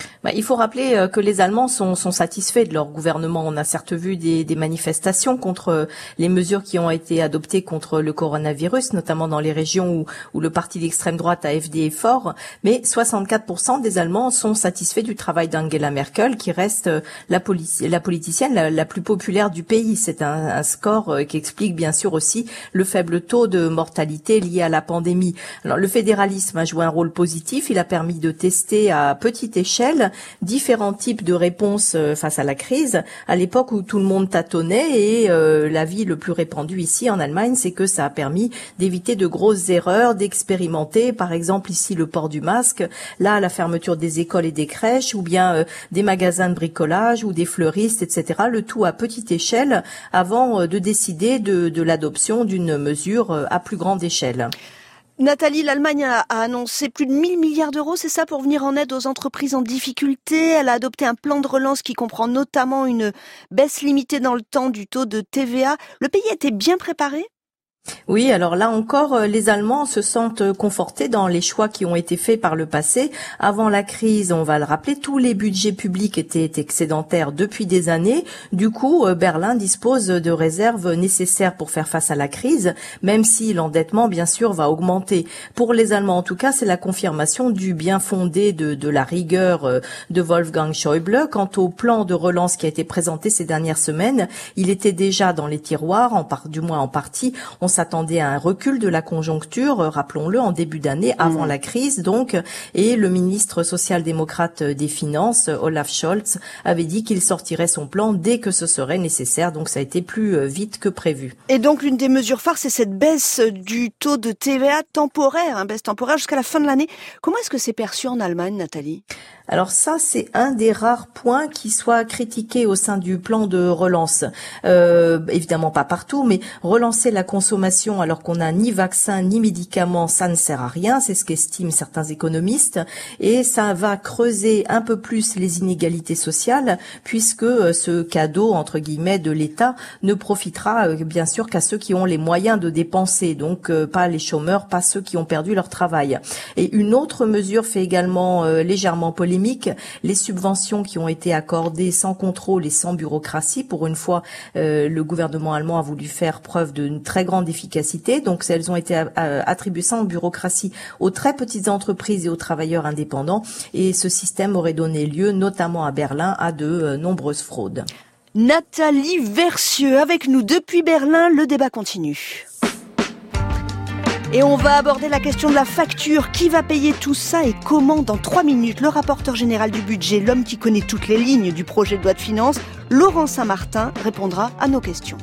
Il faut rappeler que les Allemands sont satisfaits de leur gouvernement. On a certes vu des manifestations contre les mesures qui ont été adoptées contre le coronavirus, notamment dans les régions où le parti d'extrême droite AfD est fort, mais 64% des Allemands sont satisfaits du travail d'Angela Merkel, qui reste la politicienne la plus populaire du pays. C'est un score qui explique bien sûr aussi le faible taux de mortalité lié à la pandémie. Alors, le fédéralisme a joué un rôle positif. Il a permis de tester à petite échelle différents types de réponses face à la crise, à l'époque où tout le monde tâtonnait, et l'avis le plus répandu ici en Allemagne, c'est que ça a permis d'éviter de grosses erreurs, d'expérimenter, par exemple ici le port du masque, là la fermeture des écoles et des crèches, ou bien des magasins de bricolage ou des fleuristes, etc. Le tout à petite échelle avant de décider de l'adoption d'une mesure à plus grande échelle. Nathalie, l'Allemagne a annoncé plus de 1000 milliards d'euros, c'est ça, pour venir en aide aux entreprises en difficulté. Elle a adopté un plan de relance qui comprend notamment une baisse limitée dans le temps du taux de TVA. Le pays était bien préparé ? Oui, alors là encore, les Allemands se sentent confortés dans les choix qui ont été faits par le passé. Avant la crise, on va le rappeler, tous les budgets publics étaient excédentaires depuis des années. Du coup, Berlin dispose de réserves nécessaires pour faire face à la crise, même si l'endettement, bien sûr, va augmenter. Pour les Allemands, en tout cas, c'est la confirmation du bien fondé de la rigueur de Wolfgang Schäuble. Quant au plan de relance qui a été présenté ces dernières semaines, il était déjà dans les tiroirs, du moins en partie. On s'attendait à un recul de la conjoncture, rappelons-le, en début d'année, avant la crise donc, et le ministre social-démocrate des Finances, Olaf Scholz, avait dit qu'il sortirait son plan dès que ce serait nécessaire, donc ça a été plus vite que prévu. Et donc l'une des mesures phares, c'est cette baisse du taux de TVA temporaire, baisse temporaire jusqu'à la fin de l'année. Comment est-ce que c'est perçu en Allemagne, Nathalie ? Alors ça, c'est un des rares points qui soit critiqué au sein du plan de relance. Évidemment pas partout, mais relancer la consommation alors qu'on n'a ni vaccin ni médicaments, ça ne sert à rien, c'est ce qu'estiment certains économistes, et ça va creuser un peu plus les inégalités sociales, puisque ce cadeau, entre guillemets, de l'État ne profitera bien sûr qu'à ceux qui ont les moyens de dépenser, donc pas les chômeurs, pas ceux qui ont perdu leur travail. Et une autre mesure fait également légèrement polémique, les subventions qui ont été accordées sans contrôle et sans bureaucratie. Pour une fois, le gouvernement allemand a voulu faire preuve d'une très grande efficacité. Donc, elles ont été attribuées sans bureaucratie aux très petites entreprises et aux travailleurs indépendants. Et ce système aurait donné lieu, notamment à Berlin, à de nombreuses fraudes. Nathalie Versieux avec nous depuis Berlin. Le débat continue. Et on va aborder la question de la facture. Qui va payer tout ça et comment? Dans 3 minutes, le rapporteur général du budget, l'homme qui connaît toutes les lignes du projet de loi de finances, Laurent Saint-Martin, répondra à nos questions.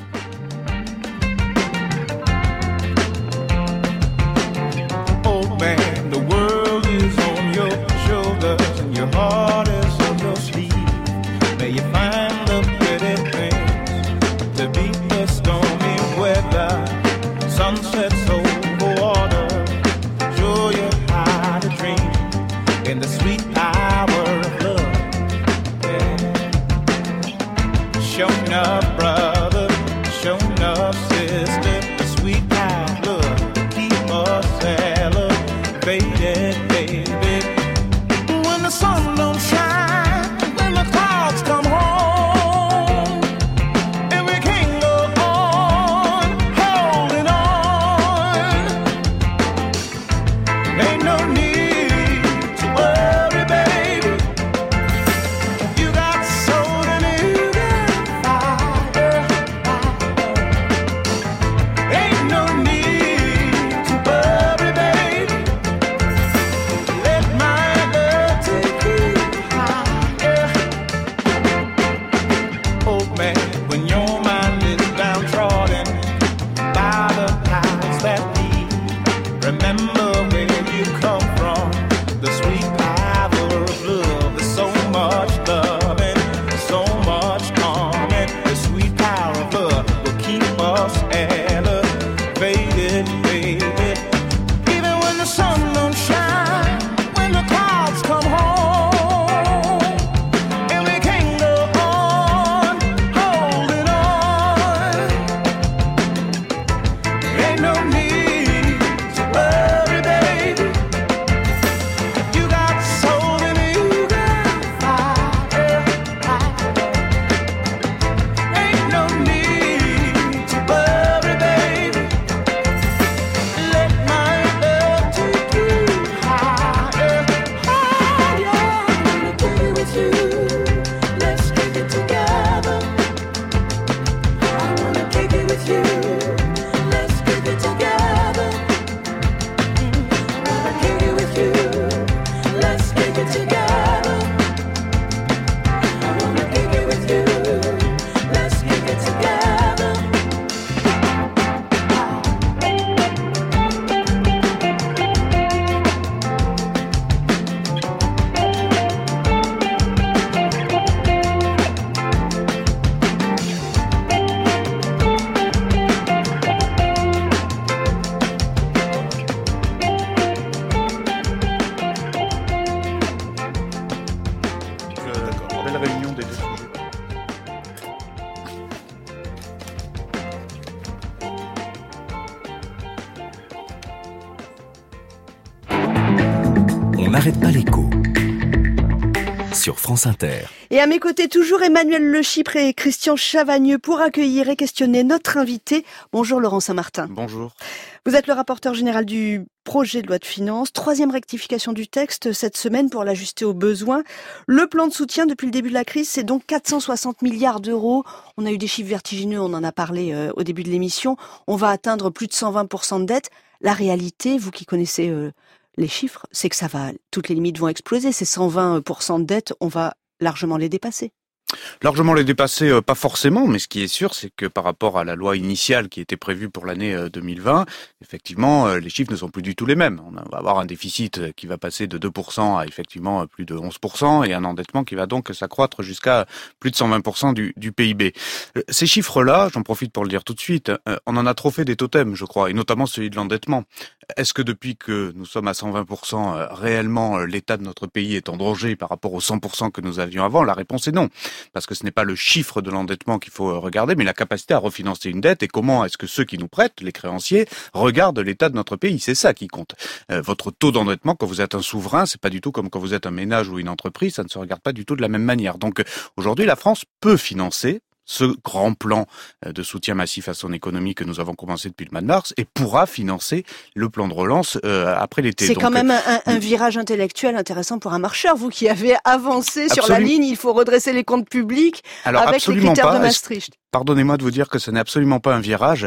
Oh man, the world is on your shoulders and your heart is on your sleeve. May you find the pretty things to beat the stormy weather. Sunsets over water, show you how to dream in the sweet power of love. Yeah. Show enough, brother, show enough, sister, the sweet power of love. Keep us elevated, baby. When the sun don't shine, when the clouds come home, and we can't go on holding on. Ain't no need to worry, baby. You got soul and you got fire. On n'arrête pas l'écho. Sur France Inter. Et à mes côtés, toujours Emmanuel Le Chypre et Christian Chavagneux pour accueillir et questionner notre invité. Bonjour Laurent Saint-Martin. Bonjour. Vous êtes le rapporteur général du projet de loi de finances. 3e rectification du texte cette semaine pour l'ajuster aux besoins. Le plan de soutien depuis le début de la crise, c'est donc 460 milliards d'euros. On a eu des chiffres vertigineux, on en a parlé au début de l'émission. On va atteindre plus de 120% de dette. La réalité, vous qui connaissez les chiffres, c'est que toutes les limites vont exploser. Ces 120% de dette, on va largement les dépasser. Largement les dépasser, pas forcément, mais ce qui est sûr, c'est que par rapport à la loi initiale qui était prévue pour l'année 2020, effectivement, les chiffres ne sont plus du tout les mêmes. On va avoir un déficit qui va passer de 2% à effectivement plus de 11% et un endettement qui va donc s'accroître jusqu'à plus de 120% du PIB. Ces chiffres-là, j'en profite pour le dire tout de suite, on en a trop fait des totems, je crois, et notamment celui de l'endettement. Est-ce que depuis que nous sommes à 120%, réellement l'état de notre pays est en danger par rapport aux 100% que nous avions avant? La réponse est non. Parce que ce n'est pas le chiffre de l'endettement qu'il faut regarder, mais la capacité à refinancer une dette et comment est-ce que ceux qui nous prêtent, les créanciers, regardent l'état de notre pays. C'est ça qui compte. Votre taux d'endettement, quand vous êtes un souverain, c'est pas du tout comme quand vous êtes un ménage ou une entreprise, ça ne se regarde pas du tout de la même manière. Donc aujourd'hui, la France peut financer ce grand plan de soutien massif à son économie que nous avons commencé depuis le mois de mars et pourra financer le plan de relance après l'été. C'est quand même un virage intellectuel intéressant pour un marcheur. Vous qui avez avancé sur la ligne, il faut redresser les comptes publics avec les critères de Maastricht. Pardonnez-moi de vous dire que ce n'est absolument pas un virage.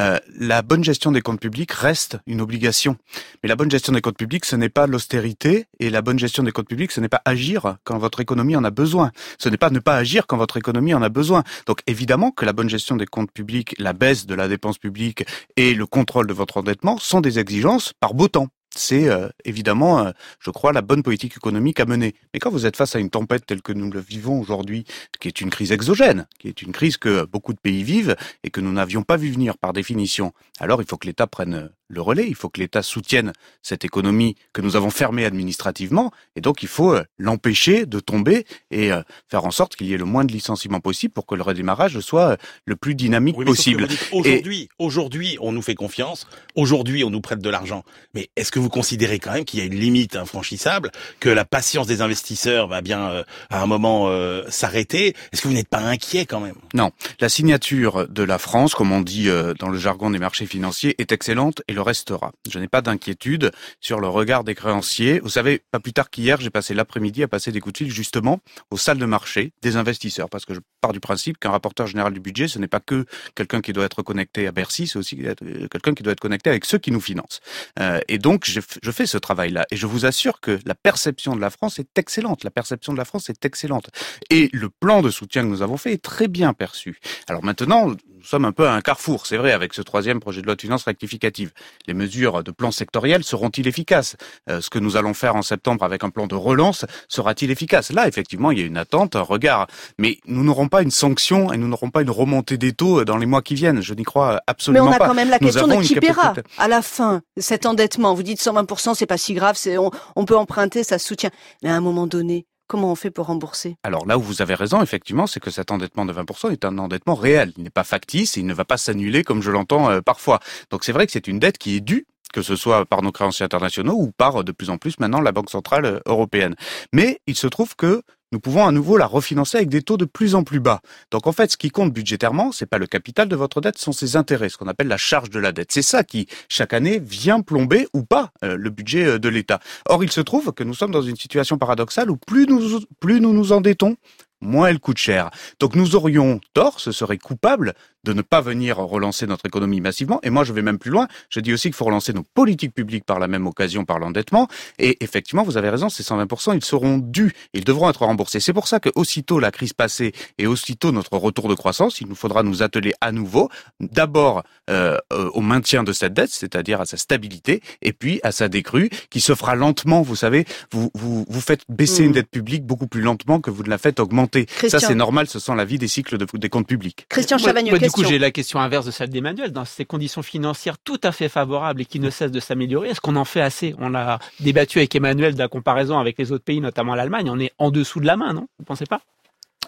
La bonne gestion des comptes publics reste une obligation. Mais la bonne gestion des comptes publics, ce n'est pas l'austérité. Et la bonne gestion des comptes publics, ce n'est pas agir quand votre économie en a besoin. Ce n'est pas ne pas agir quand votre économie en a besoin. Donc évidemment que la bonne gestion des comptes publics, la baisse de la dépense publique et le contrôle de votre endettement sont des exigences par beau temps. C'est évidemment, je crois, la bonne politique économique à mener. Mais quand vous êtes face à une tempête telle que nous le vivons aujourd'hui, qui est une crise exogène, qui est une crise que beaucoup de pays vivent et que nous n'avions pas vu venir par définition, alors il faut que l'État prenne le relais, il faut que l'État soutienne cette économie que nous avons fermée administrativement, et donc il faut l'empêcher de tomber et faire en sorte qu'il y ait le moins de licenciements possible pour que le redémarrage soit le plus dynamique possible. Aujourd'hui, on nous fait confiance, aujourd'hui on nous prête de l'argent, mais est-ce que vous considérez quand même qu'il y a une limite infranchissable, que la patience des investisseurs va bien à un moment s'arrêter? Est-ce que vous n'êtes pas inquiet quand même? Non, la signature de la France, comme on dit dans le jargon des marchés financiers, est excellente et le restera. Je n'ai pas d'inquiétude sur le regard des créanciers. Vous savez, pas plus tard qu'hier, j'ai passé l'après-midi à passer des coups de fil justement aux salles de marché des investisseurs, parce que je pars du principe qu'un rapporteur général du budget, ce n'est pas que quelqu'un qui doit être connecté à Bercy, c'est aussi quelqu'un qui doit être connecté avec ceux qui nous financent. Et donc, je fais ce travail-là. Et je vous assure que la perception de la France est excellente. La perception de la France est excellente. Et le plan de soutien que nous avons fait est très bien perçu. Alors maintenant, nous sommes un peu à un carrefour, c'est vrai, avec ce 3e projet de loi de finances rectificative. Les mesures de plan sectoriel seront-ils efficaces? Ce que nous allons faire en septembre avec un plan de relance sera-t-il efficace? Là, effectivement, il y a une attente, un regard. Mais nous n'aurons pas une sanction et nous n'aurons pas une remontée des taux dans les mois qui viennent. Je n'y crois absolument pas. Mais on a quand même la question de qui paiera à la fin cet endettement. Vous dites 120%, c'est pas si grave, on peut emprunter, ça se soutient. Mais à un moment donné, comment on fait pour rembourser? Alors là où vous avez raison, effectivement, c'est que cet endettement de 20% est un endettement réel. Il n'est pas factice et il ne va pas s'annuler comme je l'entends parfois. Donc c'est vrai que c'est une dette qui est due, que ce soit par nos créanciers internationaux ou par de plus en plus maintenant la Banque Centrale Européenne. Mais il se trouve que nous pouvons à nouveau la refinancer avec des taux de plus en plus bas. Donc en fait, ce qui compte budgétairement, c'est pas le capital de votre dette, ce sont ses intérêts, ce qu'on appelle la charge de la dette. C'est ça qui, chaque année, vient plomber ou pas le budget de l'État. Or, il se trouve que nous sommes dans une situation paradoxale où plus nous nous endettons, moins elle coûte cher. Donc nous aurions tort, ce serait coupable de ne pas venir relancer notre économie massivement. Et moi, je vais même plus loin. Je dis aussi qu'il faut relancer nos politiques publiques par la même occasion, par l'endettement. Et effectivement, vous avez raison, ces 120%, ils seront dus. Ils devront être remboursés. C'est pour ça que aussitôt la crise passée et aussitôt notre retour de croissance, il nous faudra nous atteler à nouveau, d'abord au maintien de cette dette, c'est-à-dire à sa stabilité, et puis à sa décrue, qui se fera lentement. Vous savez, vous faites baisser une dette publique beaucoup plus lentement que vous ne la faites augmenter. Ça, c'est normal, ce sont la vie des cycles des comptes publics. Christian Chavagneux, Du coup, j'ai la question inverse de celle d'Emmanuel. Dans ces conditions financières tout à fait favorables et qui ne cessent de s'améliorer, est-ce qu'on en fait assez? On a débattu avec Emmanuel de la comparaison avec les autres pays, notamment l'Allemagne. On est en dessous de la main, non? Vous pensez pas?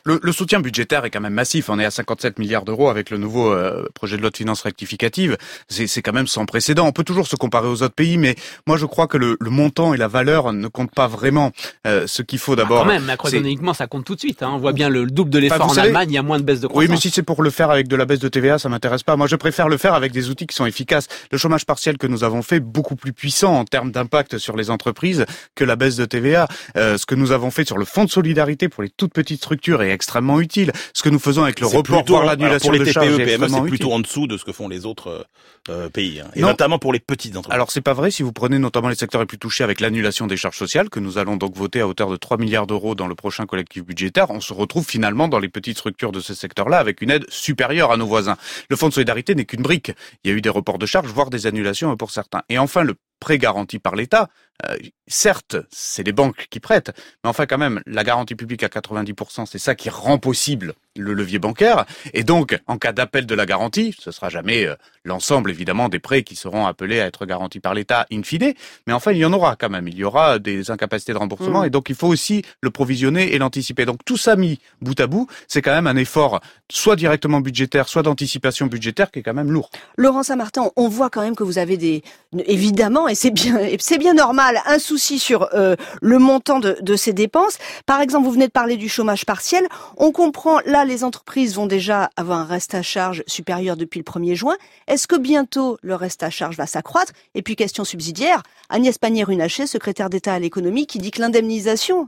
Le soutien budgétaire est quand même massif. On est à 57 milliards d'euros avec le nouveau projet de loi de finances rectificative. C'est quand même sans précédent. On peut toujours se comparer aux autres pays, mais moi je crois que le montant et la valeur ne comptent pas vraiment. Ce qu'il faut d'abord... Quand même, macroéconomiquement, ça compte tout de suite. On voit bien le double de l'effort en Allemagne, il y a moins de baisse de croissance. Oui, mais si c'est pour le faire avec de la baisse de TVA, ça m'intéresse pas. Moi, je préfère le faire avec des outils qui sont efficaces. Le chômage partiel que nous avons fait, beaucoup plus puissant en termes d'impact sur les entreprises que la baisse de TVA. Ce que nous avons fait sur le fonds de solidarité pour les toutes petites structures est extrêmement utile. Ce que nous faisons avec le report par l'annulation de charges est extrêmement c'est plutôt utile. en dessous de ce que font les autres pays, et notamment pour les petites entreprises. Alors c'est pas vrai si vous prenez notamment les secteurs les plus touchés avec l'annulation des charges sociales que nous allons donc voter à hauteur de 3 milliards d'euros dans le prochain collectif budgétaire, on se retrouve finalement dans les petites structures de ce secteur-là avec une aide supérieure à nos voisins. Le fonds de solidarité n'est qu'une brique. Il y a eu des reports de charges, voire des annulations pour certains. Et enfin, le prêt garanti par l'État, certes, c'est les banques qui prêtent, mais enfin quand même, la garantie publique à 90%, c'est ça qui rend possible le levier bancaire. Et donc, en cas d'appel de la garantie, ce sera jamais l'ensemble, évidemment, des prêts qui seront appelés à être garantis par l'État in fine, mais enfin, il y en aura quand même. Il y aura des incapacités de remboursement, et donc il faut aussi le provisionner et l'anticiper. Donc tout ça mis bout à bout, c'est quand même un effort soit directement budgétaire, soit d'anticipation budgétaire qui est quand même lourd. Laurent Saint-Martin, on voit quand même que vous avez évidemment, et c'est bien normal, un souci sur le montant de ces dépenses. Par exemple, vous venez de parler du chômage partiel. On comprend, là, les entreprises vont déjà avoir un reste à charge supérieur depuis le 1er juin. Est-ce que bientôt le reste à charge va s'accroître? Et puis, question subsidiaire, Agnès Pannier-Runacher, secrétaire d'État à l'économie, qui dit que l'indemnisation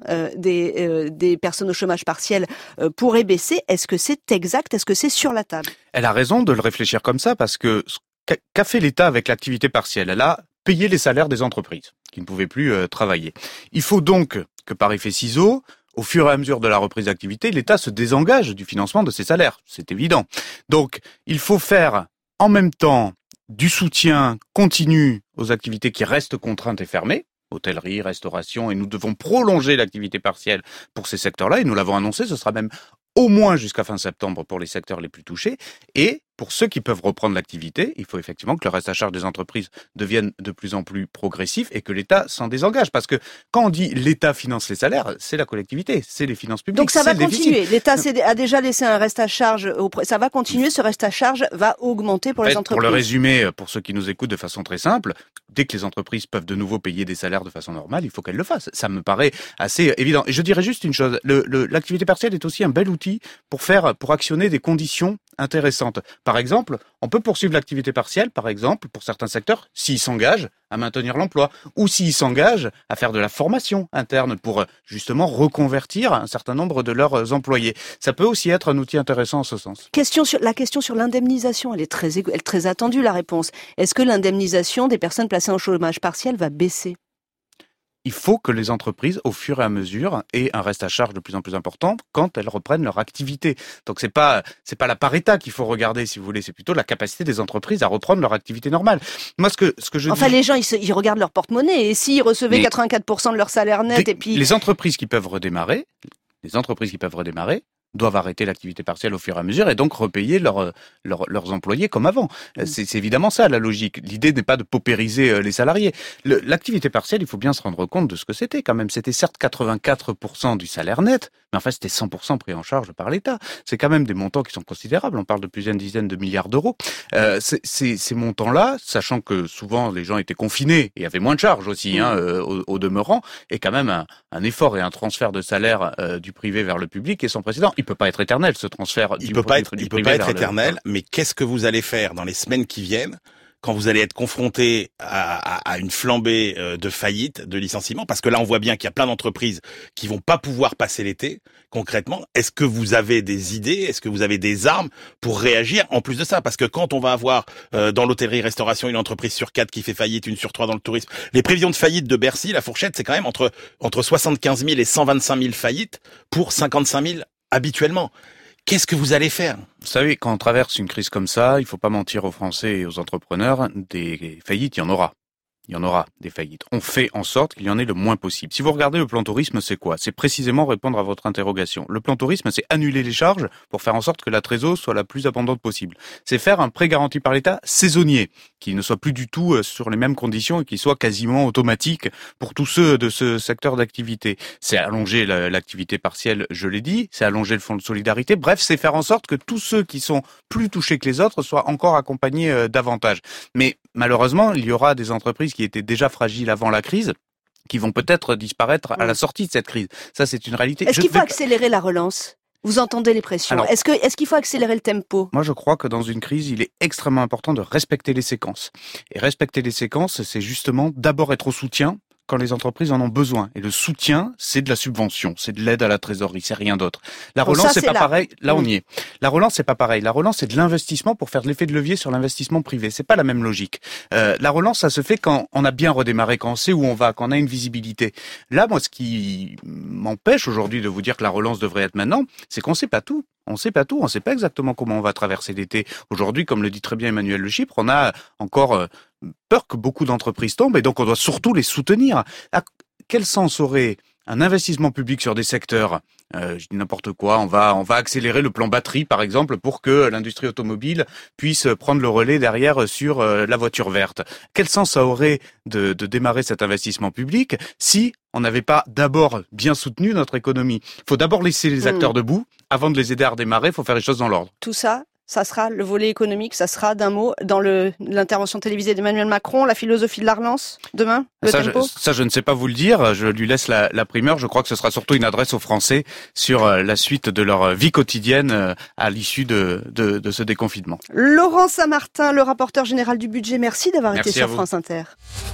des personnes au chômage partiel pourrait baisser. Est-ce que c'est exact? Est-ce que c'est sur la table? Elle a raison de le réfléchir comme ça parce que qu'a fait l'État avec l'activité partielle? Elle a payé les salaires des entreprises qui ne pouvaient plus travailler. Il faut donc que par effet ciseau, au fur et à mesure de la reprise d'activité, l'État se désengage du financement de ces salaires. C'est évident. Donc, il faut faire en même temps du soutien continu aux activités qui restent contraintes et fermées, hôtellerie, restauration, et nous devons prolonger l'activité partielle pour ces secteurs-là, et nous l'avons annoncé, ce sera même au moins jusqu'à fin septembre pour les secteurs les plus touchés, et pour ceux qui peuvent reprendre l'activité, il faut effectivement que le reste à charge des entreprises devienne de plus en plus progressif et que l'État s'en désengage. Parce que quand on dit l'État finance les salaires, c'est la collectivité, c'est les finances publiques. Donc ça va continuer. Déficit. L'État a déjà laissé un reste à charge. Ça va continuer. Ce reste à charge va augmenter pour les entreprises. Pour le résumer, pour ceux qui nous écoutent de façon très simple, dès que les entreprises peuvent de nouveau payer des salaires de façon normale, il faut qu'elles le fassent. Ça me paraît assez évident. Et je dirais juste une chose. L'activité partielle est aussi un bel outil pour actionner des conditions intéressantes. Par exemple, on peut poursuivre l'activité partielle, par exemple, pour certains secteurs, s'ils s'engagent à maintenir l'emploi, ou s'ils s'engagent à faire de la formation interne pour justement reconvertir un certain nombre de leurs employés. Ça peut aussi être un outil intéressant en ce sens. La question sur l'indemnisation, elle est très attendue, la réponse. Est-ce que l'indemnisation des personnes placées en chômage partiel va baisser? Il faut que les entreprises, au fur et à mesure, aient un reste à charge de plus en plus important quand elles reprennent leur activité. Donc c'est pas la par État qu'il faut regarder, si vous voulez, c'est plutôt la capacité des entreprises à reprendre leur activité normale. Moi, ce que je enfin, dis... les gens, ils regardent leur porte-monnaie, et s'ils recevaient 84% de leur salaire net, et puis... Les entreprises qui peuvent redémarrer doivent arrêter l'activité partielle au fur et à mesure et donc repayer leurs employés comme avant. C'est évidemment ça la logique. L'idée n'est pas de paupériser les salariés. L'activité partielle, il faut bien se rendre compte de ce que c'était quand même. C'était certes 84% du salaire net, mais en fait c'était 100% pris en charge par l'État. C'est quand même des montants qui sont considérables. On parle de plusieurs dizaines de milliards d'euros. Ces montants-là, sachant que souvent les gens étaient confinés et avaient moins de charges aussi, au demeurant, est quand même un effort et un transfert de salaire du privé vers le public et sans précédent. Il peut pas être éternel, ce transfert. Il peut pas être éternel, mais qu'est-ce que vous allez faire dans les semaines qui viennent quand vous allez être confronté à une flambée de faillite, de licenciements? Parce que là, on voit bien qu'il y a plein d'entreprises qui vont pas pouvoir passer l'été. Concrètement, est-ce que vous avez des idées? Est-ce que vous avez des armes pour réagir en plus de ça? Parce que quand on va avoir dans l'hôtellerie-restauration une entreprise sur 4 qui fait faillite, une sur 3 dans le tourisme, les prévisions de faillite de Bercy, la fourchette, c'est quand même entre 75 000 et 125 000 faillites pour 55 000 habituellement. Qu'est-ce que vous allez faire? Vous savez, quand on traverse une crise comme ça, il faut pas mentir aux Français et aux entrepreneurs, des faillites, il y en aura. Il y en aura des faillites. On fait en sorte qu'il y en ait le moins possible. Si vous regardez le plan tourisme, c'est quoi? C'est précisément répondre à votre interrogation. Le plan tourisme, c'est annuler les charges pour faire en sorte que la trésor soit la plus abondante possible. C'est faire un prêt garanti par l'État saisonnier, qui ne soit plus du tout sur les mêmes conditions et qui soit quasiment automatique pour tous ceux de ce secteur d'activité. C'est allonger l'activité partielle, je l'ai dit, c'est allonger le fonds de solidarité. Bref, c'est faire en sorte que tous ceux qui sont plus touchés que les autres soient encore accompagnés davantage. Mais malheureusement, il y aura des entreprises qui étaient déjà fragiles avant la crise, qui vont peut-être disparaître à la sortie de cette crise. Ça, c'est une réalité. Est-ce qu'il faut accélérer la relance? Vous entendez les pressions. Alors, est-ce qu'il faut accélérer le tempo? Moi, je crois que dans une crise, il est extrêmement important de respecter les séquences. Et respecter les séquences, c'est justement d'abord être au soutien quand les entreprises en ont besoin. Et le soutien, c'est de la subvention, c'est de l'aide à la trésorerie, c'est rien d'autre. La relance, c'est pas pareil. Là, on y est. La relance, c'est pas pareil. La relance, c'est de l'investissement pour faire de l'effet de levier sur l'investissement privé. C'est pas la même logique. La relance, ça se fait quand on a bien redémarré, quand on sait où on va, quand on a une visibilité. Là, moi, ce qui m'empêche aujourd'hui de vous dire que la relance devrait être maintenant, c'est qu'on sait pas tout. On sait pas tout, on sait pas exactement comment on va traverser l'été. Aujourd'hui, comme le dit très bien Emmanuel Le Chypre, on a encore peur que beaucoup d'entreprises tombent et donc on doit surtout les soutenir. Quel sens aurait un investissement public sur des secteurs, je dis n'importe quoi, on va accélérer le plan batterie par exemple pour que l'industrie automobile puisse prendre le relais derrière sur la voiture verte. Quel sens ça aurait de démarrer cet investissement public si on n'avait pas d'abord bien soutenu notre économie? Il faut d'abord laisser les acteurs debout avant de les aider à redémarrer, il faut faire les choses dans l'ordre. Tout ça, ça sera le volet économique, ça sera d'un mot dans l'intervention télévisée d'Emmanuel Macron, la philosophie de la relance, demain, le tempo. Ça, je ne sais pas vous le dire, je lui laisse la primeur. Je crois que ce sera surtout une adresse aux Français sur la suite de leur vie quotidienne à l'issue de ce déconfinement. Laurent Saint-Martin, le rapporteur général du budget, merci d'avoir été sur France Inter.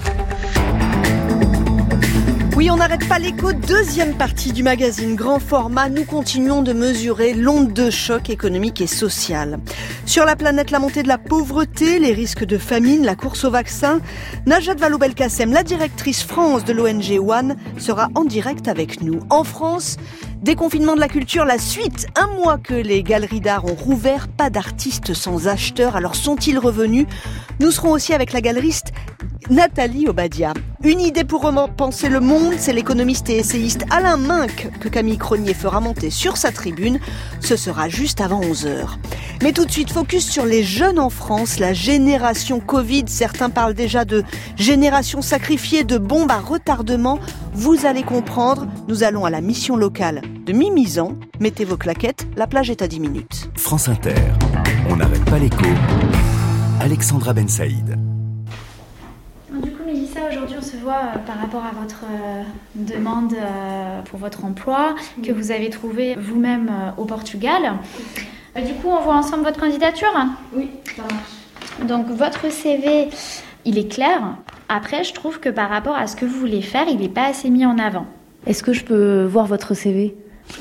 Oui, on n'arrête pas l'écho, deuxième partie du magazine Grand Format. Nous continuons de mesurer l'onde de choc économique et social. Sur la planète, la montée de la pauvreté, les risques de famine, la course au vaccin. Najat Vallaud-Belkacem, la directrice France de l'ONG One, sera en direct avec nous. En France, déconfinement de la culture, la suite. Un mois que les galeries d'art ont rouvert, pas d'artistes sans acheteurs. Alors sont-ils revenus? Nous serons aussi avec la galeriste Nathalie Obadia. Une idée pour repenser le monde, c'est l'économiste et essayiste Alain Minck que Camille Cronier fera monter sur sa tribune. Ce sera juste avant 11h. Mais tout de suite, focus sur les jeunes en France, la génération Covid. Certains parlent déjà de génération sacrifiée, de bombe à retardement. Vous allez comprendre, nous allons à la mission locale de Mimizan. Mettez vos claquettes, la plage est à 10 minutes. France Inter, on n'arrête pas l'écho. Alexandra Ben Saïd. Du coup, Mélissa, aujourd'hui, on se voit par rapport à votre demande pour votre emploi que vous avez trouvé vous-même au Portugal. Du coup, on voit ensemble votre candidature? Oui, ça marche. Donc, votre CV, il est clair. Après, je trouve que par rapport à ce que vous voulez faire, il n'est pas assez mis en avant. Est-ce que je peux voir votre CV?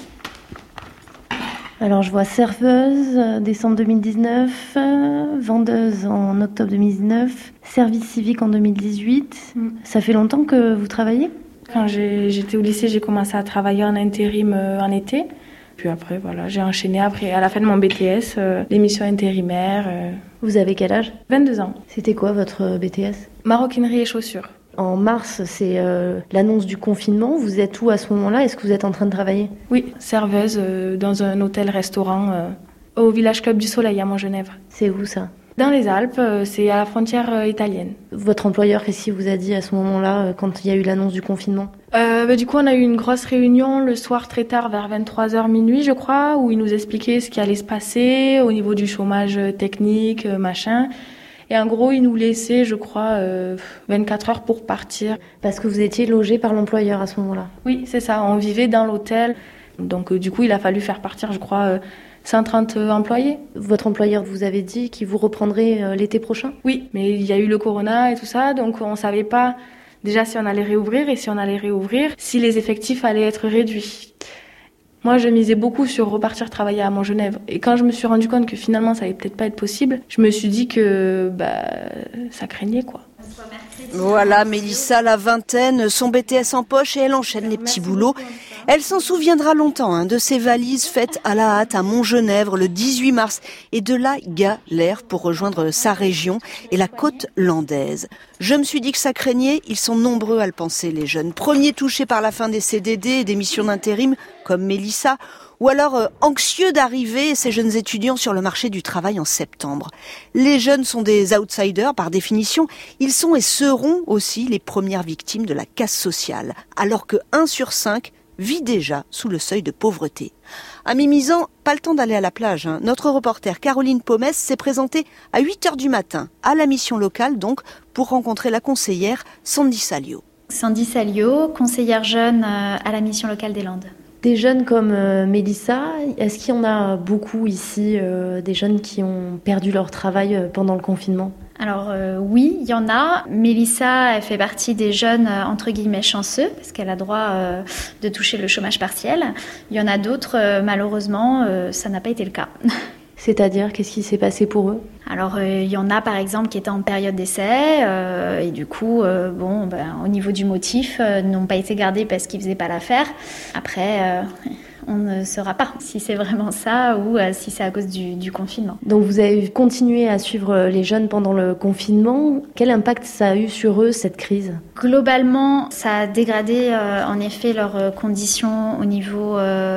Alors, je vois serveuse, décembre 2019, vendeuse en octobre 2019, service civique en 2018. Ça fait longtemps que vous travaillez? Quand j'étais au lycée, j'ai commencé à travailler en intérim en été. Puis après, voilà, j'ai enchaîné après, à la fin de mon BTS, les missions intérimaires. Vous avez quel âge? 22 ans. C'était quoi votre BTS? Maroquinerie et chaussures. En mars, c'est l'annonce du confinement. Vous êtes où à ce moment-là? Est-ce que vous êtes en train de travailler? Oui, serveuse dans un hôtel-restaurant au Village Club du Soleil à Montgenèvre. C'est où ça? Dans les Alpes, c'est à la frontière italienne. Votre employeur, qu'est-ce qu'il vous a dit à ce moment-là, quand il y a eu l'annonce du confinement? Du coup, on a eu une grosse réunion le soir très tard, vers 23h minuit, je crois, où il nous expliquait ce qui allait se passer au niveau du chômage technique, machin. Et en gros, il nous laissait, je crois, 24 heures pour partir. Parce que vous étiez logé par l'employeur à ce moment-là? Oui, c'est ça. On vivait dans l'hôtel. Donc, du coup, il a fallu faire partir, je crois, 130 employés. Votre employeur vous avait dit qu'il vous reprendrait l'été prochain? Oui, mais il y a eu le corona et tout ça, donc on savait pas déjà si on allait réouvrir et si on allait réouvrir, si les effectifs allaient être réduits. Moi, je misais beaucoup sur repartir travailler à Montgenèvre. Et quand je me suis rendu compte que finalement, ça allait peut-être pas être possible, je me suis dit que ça craignait, quoi. Voilà, Mélissa, la vingtaine, son BTS en poche et elle enchaîne les petits boulots. Elle s'en souviendra longtemps de ces valises faites à la hâte à Montgenèvre le 18 mars et de la galère pour rejoindre sa région et la côte landaise. Je me suis dit que ça craignait, ils sont nombreux à le penser, les jeunes. Premiers touchés par la fin des CDD et des missions d'intérim, comme Mélissa, ou alors anxieux d'arriver, ces jeunes étudiants sur le marché du travail en septembre. Les jeunes sont des outsiders par définition, ils sont et seront aussi les premières victimes de la casse sociale, alors que 1 sur 5 vit déjà sous le seuil de pauvreté. À Mimizan, pas le temps d'aller à la plage. Notre reporter Caroline Pomès s'est présentée à 8h du matin, à la mission locale donc, pour rencontrer la conseillère Sandy Salio. Sandy Salio, conseillère jeune à la mission locale des Landes. Des jeunes comme Mélissa, est-ce qu'il y en a beaucoup ici, des jeunes qui ont perdu leur travail pendant le confinement ? Alors oui, il y en a. Mélissa, elle fait partie des jeunes entre guillemets chanceux parce qu'elle a droit de toucher le chômage partiel. Il y en a d'autres, malheureusement, ça n'a pas été le cas. C'est-à-dire, qu'est-ce qui s'est passé pour eux ? Alors, il y en a par exemple qui étaient en période d'essai et du coup, au niveau du motif, n'ont pas été gardés parce qu'ils faisaient pas l'affaire. Après, on ne saura pas si c'est vraiment ça ou si c'est à cause du confinement. Donc, vous avez continué à suivre les jeunes pendant le confinement. Quel impact ça a eu sur eux, cette crise ? Globalement, ça a dégradé en effet leurs conditions au niveau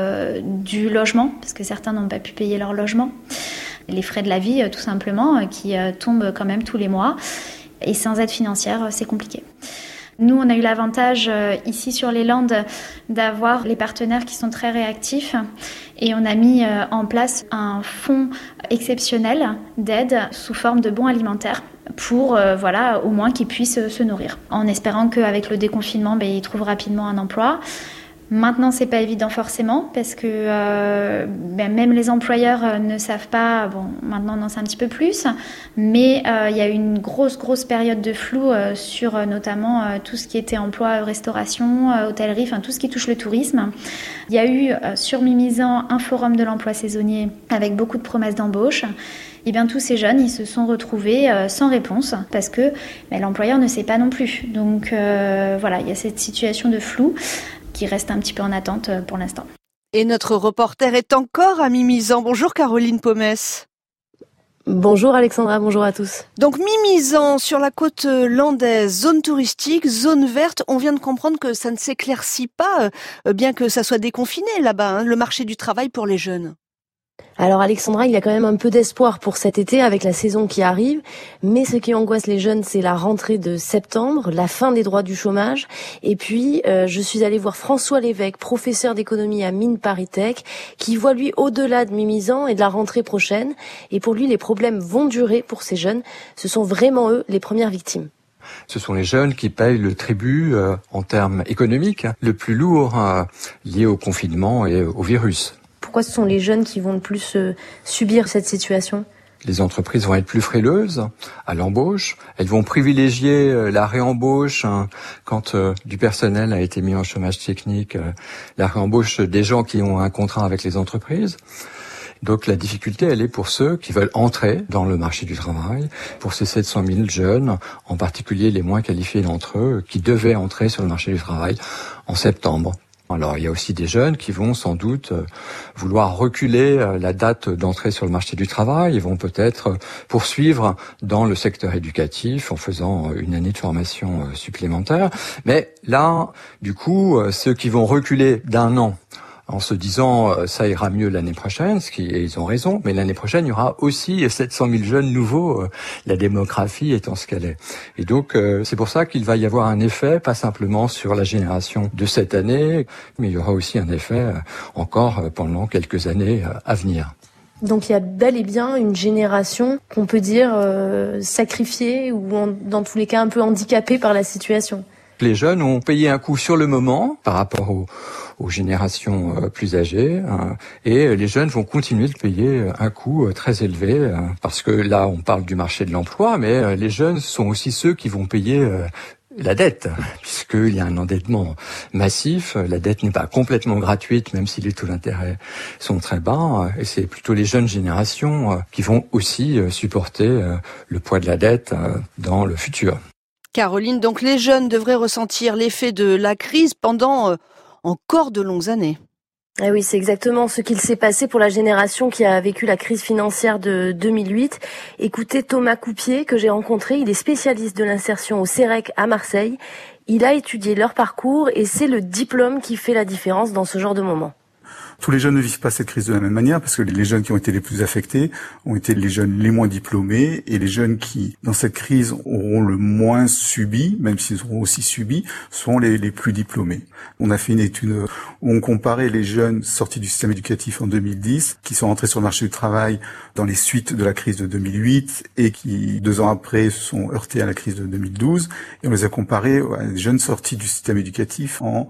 du logement, parce que certains n'ont pas pu payer leur logement. Les frais de la vie, tout simplement, qui tombent quand même tous les mois. Et sans aide financière, c'est compliqué. Nous, on a eu l'avantage ici sur les Landes d'avoir les partenaires qui sont très réactifs et on a mis en place un fonds exceptionnel d'aide sous forme de bons alimentaires pour au moins qu'ils puissent se nourrir. En espérant qu'avec le déconfinement, ils trouvent rapidement un emploi. Maintenant, c'est pas évident forcément parce que même les employeurs ne savent pas. Bon, maintenant on en sait un petit peu plus, mais il y a eu une grosse période de flou sur notamment tout ce qui était emploi, restauration, hôtellerie, enfin tout ce qui touche le tourisme. Il y a eu sur Mimizan un forum de l'emploi saisonnier avec beaucoup de promesses d'embauche. Et bien tous ces jeunes, ils se sont retrouvés sans réponse parce que l'employeur ne sait pas non plus. Donc il y a cette situation de flou qui reste un petit peu en attente pour l'instant. Et notre reporter est encore à Mimizan. Bonjour Caroline Pomès. Bonjour Alexandra, bonjour à tous. Donc Mimizan, sur la côte landaise, zone touristique, zone verte, on vient de comprendre que ça ne s'éclaircit pas, bien que ça soit déconfiné là-bas, le marché du travail pour les jeunes. Alors Alexandra, il y a quand même un peu d'espoir pour cet été avec la saison qui arrive, mais ce qui angoisse les jeunes, c'est la rentrée de septembre, la fin des droits du chômage. Et puis, je suis allée voir François Lévesque, professeur d'économie à Mines ParisTech, qui voit lui au-delà de Mimizan et de la rentrée prochaine. Et pour lui, les problèmes vont durer pour ces jeunes. Ce sont vraiment eux les premières victimes. Ce sont les jeunes qui payent le tribut en termes économiques le plus lourd lié au confinement et au virus. Pourquoi ce sont les jeunes qui vont le plus subir cette situation ? Les entreprises vont être plus frileuses à l'embauche. Elles vont privilégier la réembauche quand du personnel a été mis en chômage technique, la réembauche des gens qui ont un contrat avec les entreprises. Donc la difficulté, elle est pour ceux qui veulent entrer dans le marché du travail, pour ces 700 000 jeunes, en particulier les moins qualifiés d'entre eux, qui devaient entrer sur le marché du travail en septembre. Alors, il y a aussi des jeunes qui vont sans doute vouloir reculer la date d'entrée sur le marché du travail. Ils vont peut-être poursuivre dans le secteur éducatif en faisant une année de formation supplémentaire. Mais là, du coup, ceux qui vont reculer d'1 an en se disant ça ira mieux l'année prochaine, et ils ont raison, mais l'année prochaine, il y aura aussi 700 000 jeunes nouveaux, la démographie étant ce qu'elle est. Et donc, c'est pour ça qu'il va y avoir un effet, pas simplement sur la génération de cette année, mais il y aura aussi un effet encore pendant quelques années à venir. Donc il y a bel et bien une génération qu'on peut dire sacrifiée ou dans tous les cas un peu handicapée par la situation. Les jeunes ont payé un coup sur le moment par rapport aux générations plus âgées, et les jeunes vont continuer de payer un coût très élevé, parce que là on parle du marché de l'emploi, mais les jeunes sont aussi ceux qui vont payer la dette, puisqu'il y a un endettement massif. La dette n'est pas complètement gratuite, même si les taux d'intérêt sont très bas, et c'est plutôt les jeunes générations qui vont aussi supporter le poids de la dette dans le futur. Caroline, donc les jeunes devraient ressentir l'effet de la crise pendant encore de longues années. Eh oui, c'est exactement ce qu'il s'est passé pour la génération qui a vécu la crise financière de 2008. Écoutez Thomas Coupier, que j'ai rencontré, il est spécialiste de l'insertion au CEREC à Marseille. Il a étudié leur parcours et c'est le diplôme qui fait la différence dans ce genre de moment. Tous les jeunes ne vivent pas cette crise de la même manière parce que les jeunes qui ont été les plus affectés ont été les jeunes les moins diplômés et les jeunes qui, dans cette crise, auront le moins subi, même s'ils auront aussi subi, seront les plus diplômés. On a fait une étude où on comparait les jeunes sortis du système éducatif en 2010 qui sont rentrés sur le marché du travail dans les suites de la crise de 2008 et qui, 2 ans après, se sont heurtés à la crise de 2012 et on les a comparés à des jeunes sortis du système éducatif en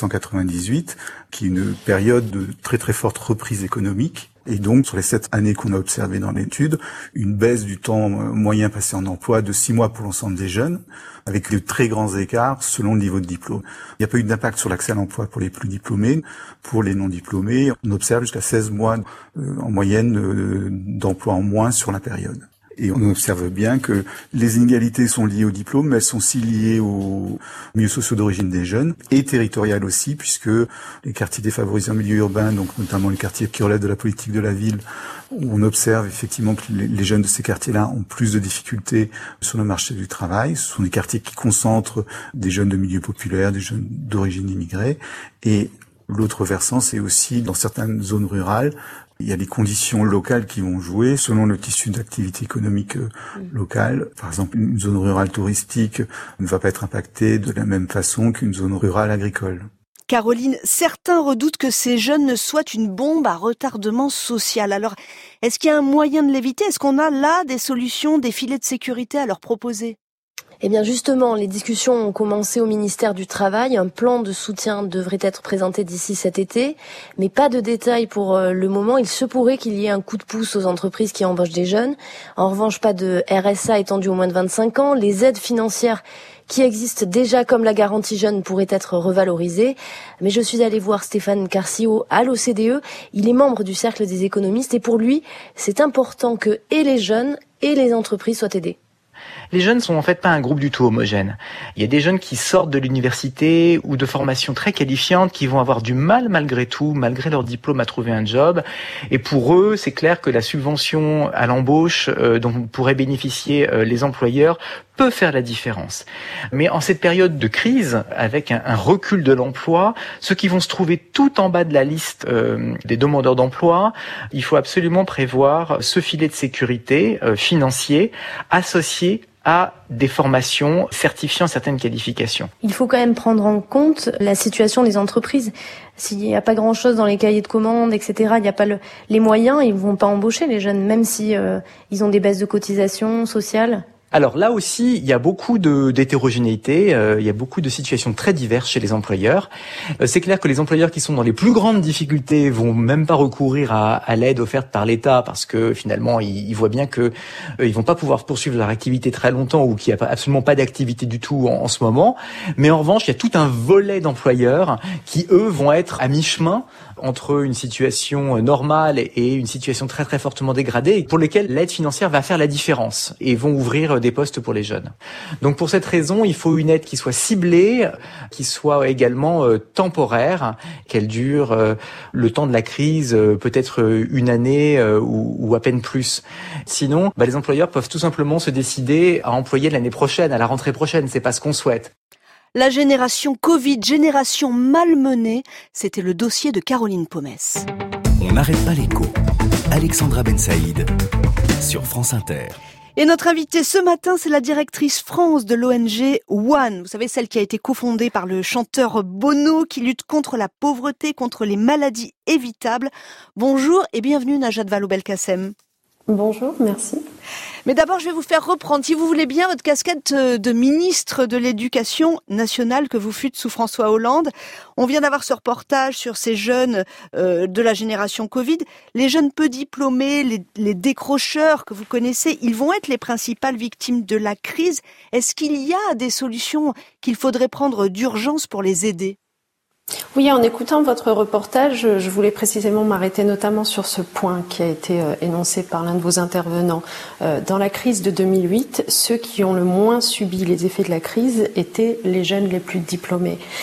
1998 qui est une période de très forte reprise économique. Et donc, sur les 7 années qu'on a observées dans l'étude, une baisse du temps moyen passé en emploi de 6 mois pour l'ensemble des jeunes, avec de très grands écarts selon le niveau de diplôme. Il n'y a pas eu d'impact sur l'accès à l'emploi pour les plus diplômés. Pour les non-diplômés, on observe jusqu'à 16 mois en moyenne d'emploi en moins sur la période. Et on observe bien que les inégalités sont liées au diplôme, mais elles sont aussi liées aux milieux sociaux d'origine des jeunes, et territoriales aussi, puisque les quartiers défavorisés en milieu urbain, donc notamment les quartiers qui relèvent de la politique de la ville, on observe effectivement que les jeunes de ces quartiers-là ont plus de difficultés sur le marché du travail. Ce sont des quartiers qui concentrent des jeunes de milieux populaires, des jeunes d'origine immigrée. Et l'autre versant, c'est aussi dans certaines zones rurales, il y a des conditions locales qui vont jouer selon le tissu d'activité économique locale. Par exemple, une zone rurale touristique ne va pas être impactée de la même façon qu'une zone rurale agricole. Caroline, certains redoutent que ces jeunes ne soient une bombe à retardement social. Alors, est-ce qu'il y a un moyen de l'éviter? Est-ce qu'on a là des solutions, des filets de sécurité à leur proposer? Eh bien justement, les discussions ont commencé au ministère du Travail. Un plan de soutien devrait être présenté d'ici cet été, mais pas de détails pour le moment. Il se pourrait qu'il y ait un coup de pouce aux entreprises qui embauchent des jeunes. En revanche, pas de RSA étendu aux moins de 25 ans. Les aides financières qui existent déjà comme la garantie jeune pourraient être revalorisées. Mais je suis allée voir Stéphane Carcio à l'OCDE. Il est membre du Cercle des économistes et pour lui, c'est important que et les jeunes et les entreprises soient aidés. Les jeunes sont en fait pas un groupe du tout homogène. Il y a des jeunes qui sortent de l'université ou de formations très qualifiantes qui vont avoir du mal malgré tout, malgré leur diplôme, à trouver un job. Et pour eux, c'est clair que la subvention à l'embauche dont pourraient bénéficier les employeurs peut faire la différence. Mais en cette période de crise, avec un recul de l'emploi, ceux qui vont se trouver tout en bas de la liste des demandeurs d'emploi, il faut absolument prévoir ce filet de sécurité financier associé à des formations certifiant certaines qualifications. Il faut quand même prendre en compte la situation des entreprises. S'il n'y a pas grand-chose dans les cahiers de commandes, etc., il n'y a pas les moyens, ils ne vont pas embaucher les jeunes, même si ils ont des baisses de cotisations sociales. Alors là aussi, il y a beaucoup d'hétérogénéité, il y a beaucoup de situations très diverses chez les employeurs. C'est clair que les employeurs qui sont dans les plus grandes difficultés vont même pas recourir à l'aide offerte par l'État parce que finalement ils voient bien que ils vont pas pouvoir poursuivre leur activité très longtemps ou qu'il y a absolument pas d'activité du tout en ce moment. Mais en revanche, il y a tout un volet d'employeurs qui eux vont être à mi-chemin entre une situation normale et une situation très très fortement dégradée, pour lesquels l'aide financière va faire la différence et vont ouvrir des postes pour les jeunes. Donc pour cette raison, il faut une aide qui soit ciblée, qui soit également temporaire, qu'elle dure le temps de la crise, peut-être une année ou à peine plus. Sinon, les employeurs peuvent tout simplement se décider à employer l'année prochaine, à la rentrée prochaine. C'est pas ce qu'on souhaite. La génération Covid, génération malmenée, c'était le dossier de Caroline Pomès. On n'arrête pas l'écho. Alexandra Ben Saïd sur France Inter. Et notre invitée ce matin, c'est la directrice France de l'ONG One. Vous savez, celle qui a été cofondée par le chanteur Bono, qui lutte contre la pauvreté, contre les maladies évitables. Bonjour et bienvenue Najat Vallaud-Belkacem. Bonjour, merci. Mais d'abord, je vais vous faire reprendre, si vous voulez bien, votre casquette de ministre de l'Éducation nationale que vous fûtes sous François Hollande. On vient d'avoir ce reportage sur ces jeunes de la génération Covid. Les jeunes peu diplômés, les décrocheurs que vous connaissez, ils vont être les principales victimes de la crise. Est-ce qu'il y a des solutions qu'il faudrait prendre d'urgence pour les aider ? Oui, en écoutant votre reportage, je voulais précisément m'arrêter notamment sur ce point qui a été énoncé par l'un de vos intervenants. Dans la crise de 2008, ceux qui ont le moins subi les effets de la crise étaient les jeunes les plus diplômés.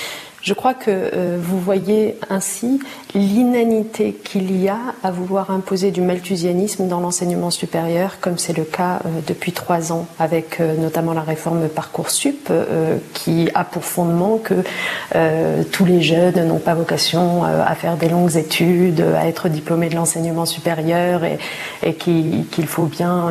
Je crois que vous voyez ainsi l'inanité qu'il y a à vouloir imposer du malthusianisme dans l'enseignement supérieur, comme c'est le cas depuis 3 ans, avec notamment la réforme Parcoursup, qui a pour fondement que tous les jeunes n'ont pas vocation à faire des longues études, à être diplômés de l'enseignement supérieur, et qu'il faut bien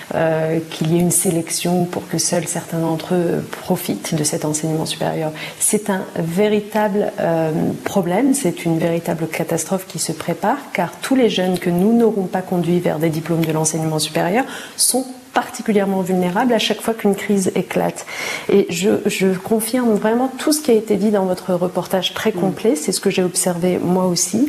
qu'il y ait une sélection pour que seuls certains d'entre eux profitent de cet enseignement supérieur. C'est un véritable problème, c'est une véritable catastrophe qui se prépare, car tous les jeunes que nous n'aurons pas conduits vers des diplômes de l'enseignement supérieur sont particulièrement vulnérables à chaque fois qu'une crise éclate. Et je confirme vraiment tout ce qui a été dit dans votre reportage très complet, c'est ce que j'ai observé moi aussi.